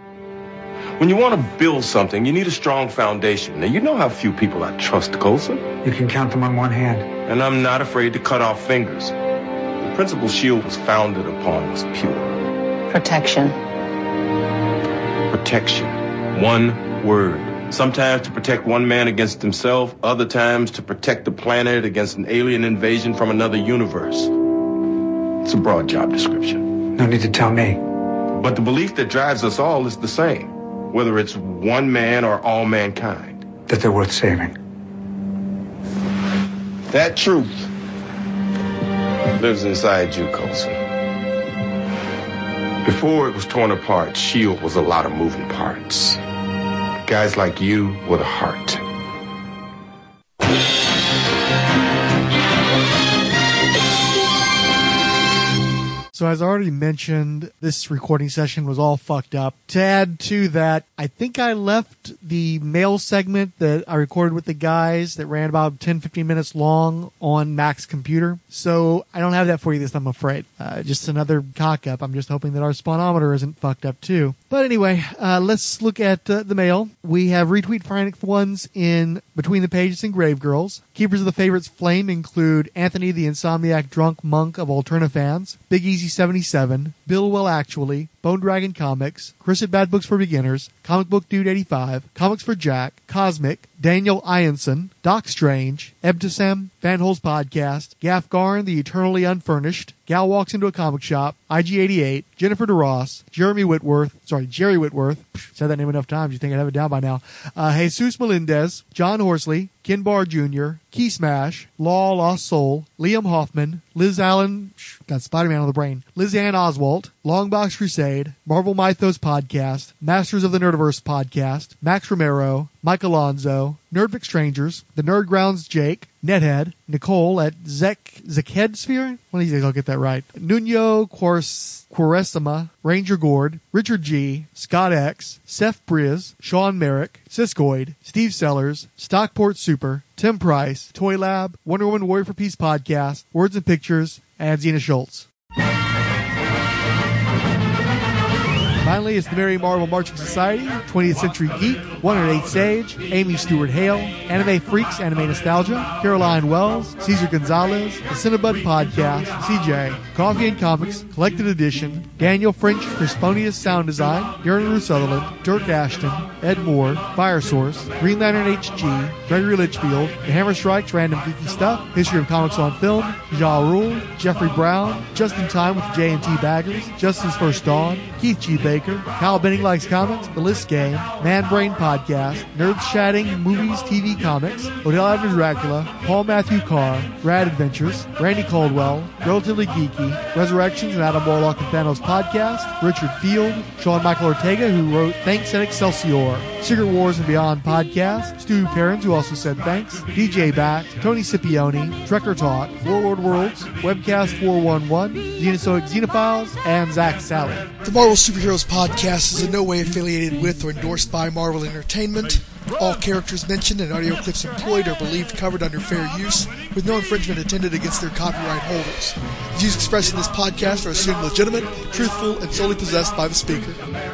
When you want to build something, you need a strong foundation. Now, you know how few people I trust, Coulson. You can count them on one hand. And I'm not afraid to cut off fingers. The principle S H I E L D was founded upon was pure. Protection. Protection. One word. Sometimes to protect one man against himself, other times to protect the planet against an alien invasion from another universe. It's a broad job description. No need to tell me. But the belief that drives us all is the same, whether it's one man or all mankind. That they're worth saving. That truth lives inside you, Coulson. Before it was torn apart, S H I E L D was a lot of moving parts. Guys like you with a heart. So as I already mentioned, this recording session was all fucked up. To add to that, I think I left the mail segment that I recorded with the guys that ran about ten, fifteen minutes long on Mac's computer. So I don't have that for you this time, I'm afraid. Uh, just another cock up. I'm just hoping that our spawnometer isn't fucked up too. But anyway, uh, let's look at uh, the mail. We have retweet frantic ones in Between the Pages and Grave Girls. Keepers of the Favorites Flame include Anthony the Insomniac Drunk Monk of Alternafans, Big Easy seventy-seven, Bill Well Actually, Bone Dragon Comics, Chris at Bad Books for Beginners, Comic Book Dude eighty-five, Comics for Jack, Cosmic, Daniel Ianson, Doc Strange, Ebtisem, Fanholes Podcast, Gaff Garn, The Eternally Unfurnished, Gal Walks Into a Comic Shop, I G eighty-eight, Jennifer DeRoss, Jeremy Whitworth, sorry, Jerry Whitworth, said that name enough times, you think I'd have it down by now, uh, Jesus Melendez, John Horsley, Ken Barr Junior, Key Smash, Law Lost Soul, Liam Hoffman, Liz Allen, got Spider-Man on the brain, Liz Ann Oswalt, Longbox Crusade, Marvel Mythos Podcast, Masters of the Nerdiverse Podcast, Max Romero, Mike Alonzo, Nerdvic Strangers, The Nerd Grounds Jake, Nethead, Nicole at Zek Zekedsphere. One of these days I'll get that right. Nuno Quars, Quaresima, Ranger Gord, Richard G, Scott X, Seth Briz, Sean Merrick, Siskoid, Steve Sellers, Stockport Super, Tim Price, Toy Lab, Wonder Woman Warrior for Peace Podcast, Words and Pictures, and Zena Schultz. Finally, it's the Merry Marvel Marching Society, twentieth Century Geek, one oh eight Sage, Amy Stewart Hale, Anime Freaks, Anime Nostalgia, Caroline Wells, Cesar Gonzalez, the Cinnabud Podcast, C J, Coffee and Comics, Collected Edition, Daniel French, Crisponius Sound Design, Darren Ruth Sutherland, Dirk Ashton, Ed Moore, Fire Source, Green Lantern H G, Gregory Litchfield, The Hammer Strikes, Random Geeky Stuff, History of Comics on Film, Ja Rule, Jeffrey Brown, Just in Time with J and T Baggers, Justice First Dawn, Keith G. Baker, Kyle Benning Likes Comics, The List Game, Man Brain Podcast, Nerds Chatting, Movies, T V, Comics, Odell Abner Dracula, Paul Matthew Carr, Rad Adventures, Randy Caldwell, Relatively Geeky, Resurrections and Adam Warlock and Thanos Podcast, Richard Field, Sean Michael Ortega, who wrote Thanks at Excelsior, Secret Wars and Beyond Podcast, Stu Perrins, who also said thanks, D J Back, Tony Scipione, Trekker Talk, Warlord Worlds, Webcast four one one, Xenozoic Xenophiles, and Zach Sally. The Marvel Superheroes Podcast is in no way affiliated with or endorsed by Marvel Entertainment. All characters mentioned and audio clips employed are believed covered under fair use, with no infringement intended against their copyright holders. The views expressed in this podcast are assumed legitimate, truthful, and solely possessed by the speaker.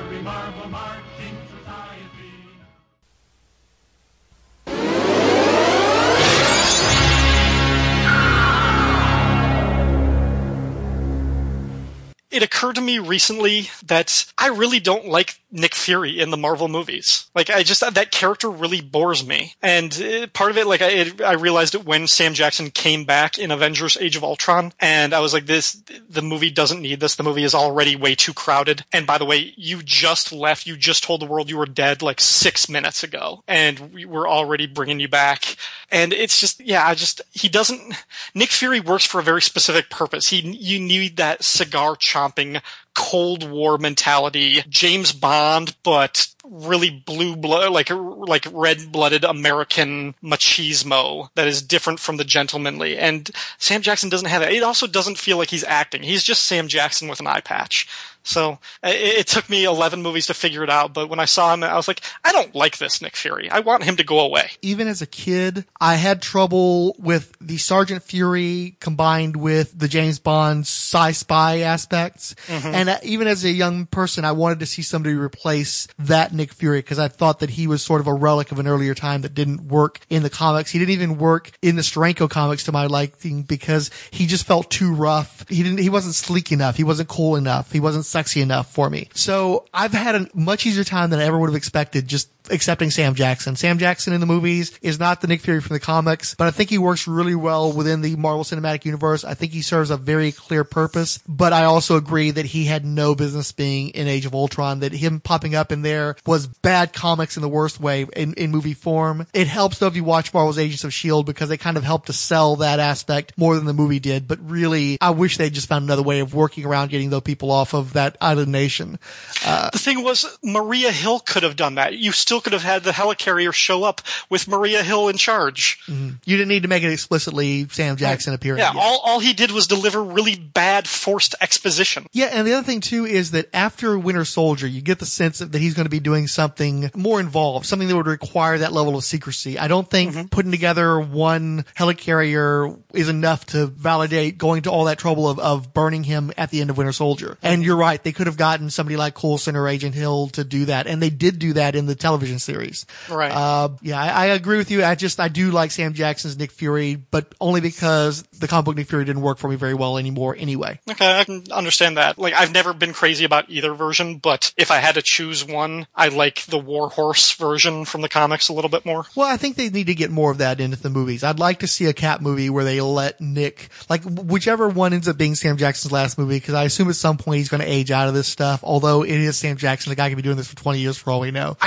It occurred to me recently that I really don't like Nick Fury in the Marvel movies. Like, I just, that character really bores me. And it, part of it, like, I, it, I realized it when Sam Jackson came back in Avengers Age of Ultron. And I was like, this, the movie doesn't need this. The movie is already way too crowded. And by the way, you just left, you just told the world you were dead like six minutes ago. And we were already bringing you back. And it's just, yeah, I just, he doesn't, Nick Fury works for a very specific purpose. He, you need that cigar chomping Cold War mentality, James Bond, but really blue blood, like like red-blooded American machismo that is different from the gentlemanly. And Sam Jackson doesn't have that. It also doesn't feel like he's acting. He's just Sam Jackson with an eye patch. So it, it took me eleven movies to figure it out, but when I saw him, I was like, I don't like this Nick Fury. I want him to go away. Even as a kid, I had trouble with the Sergeant Fury combined with the James Bond sci-spy aspects. Mm-hmm. And even as a young person, I wanted to see somebody replace that Nick Fury because I thought that he was sort of a relic of an earlier time that didn't work in the comics. He didn't even work in the Steranko comics to my liking because he just felt too rough. He didn't, he wasn't sleek enough. He wasn't cool enough. He wasn't sexy enough for me. So I've had a much easier time than I ever would have expected just accepting Sam Jackson. Sam Jackson in the movies is not the Nick Fury from the comics, but I think he works really well within the Marvel Cinematic Universe. I think he serves a very clear purpose, but I also agree that he had no business being in Age of Ultron, that him popping up in there was bad comics in the worst way in, in movie form. It helps though if you watch Marvel's Agents of S H I E L D because they kind of helped to sell that aspect more than the movie did, but really I wish they just found another way of working around getting those people off of that island nation. Uh, the thing was, Maria Hill could have done that. You still could have had the helicarrier show up with Maria Hill in charge. Mm-hmm. You didn't need to make it explicitly Sam Jackson appearing. Yeah, all, all he did was deliver really bad forced exposition. Yeah, and the other thing too is that after Winter Soldier, you get the sense that he's going to be doing something more involved, something that would require that level of secrecy. I don't think mm-hmm. putting together one helicarrier is enough to validate going to all that trouble of, of burning him at the end of Winter Soldier. And you're right, they could have gotten somebody like Coulson or Agent Hill to do that, and they did do that in the television series. Right. Uh, yeah, I, I agree with you. I just, I do like Sam Jackson's Nick Fury, but only because the comic book Nick Fury didn't work for me very well anymore anyway. Okay, I can understand that. Like, I've never been crazy about either version, but if I had to choose one, I like the War Horse version from the comics a little bit more. Well, I think they need to get more of that into the movies. I'd like to see a Cap movie where they let Nick, like, whichever one ends up being Sam Jackson's last movie, because I assume at some point he's going to age out of this stuff, although it is Sam Jackson. The guy could be doing this for twenty years for all we know. I but, think he's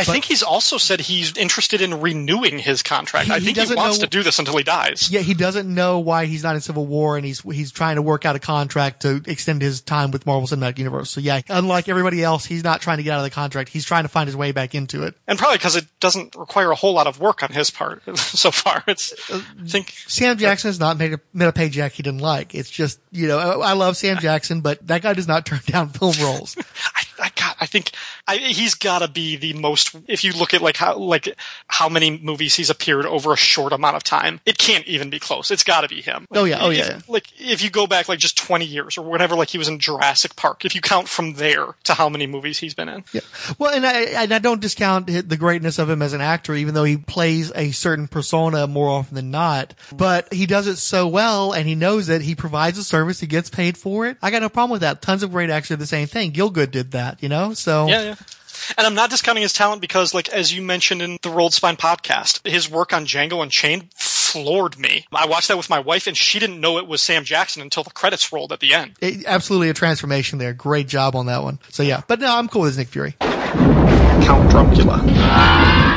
also said he's interested in renewing his contract. He- I he think he doesn't wants know- to do this until he dies. Yeah, he doesn't know why he's not in Civil War, and he's he's trying to work out a contract to extend his time with Marvel Cinematic Universe. So yeah, unlike everybody else, he's not trying to get out of the contract. He's trying to find his way back into it. And probably because it doesn't require a whole lot of work on his part so far. It's, I think Sam Jackson has not made a, made a paycheck he didn't like. It's just, you know, I, I love Sam Jackson, but that guy does not turn down film roles. I got, I think I, he's got to be the most. If you look at like how like how many movies he's appeared over a short amount of time, it can't even be close. It's got to be him. Oh, yeah. Oh, If- yeah. Like if you go back like just twenty years or whatever, like he was in Jurassic Park. If you count from there to how many movies he's been in, Yeah. Well, and I, and I don't discount the greatness of him as an actor, even though he plays a certain persona more often than not. But he does it so well, and he knows that he provides a service, he gets paid for it. I got no problem with that. Tons of great actors did the same thing. Gilgood did that, you know? So. yeah, yeah. And I'm not discounting his talent because, like, as you mentioned in the Rolled Spine podcast, his work on Django Unchained floored me. I watched that with my wife, and she didn't know it was Sam Jackson until the credits rolled at the end. It, absolutely a transformation there. Great job on that one. So yeah, but no, I'm cool with Nick Fury. Count Dracula.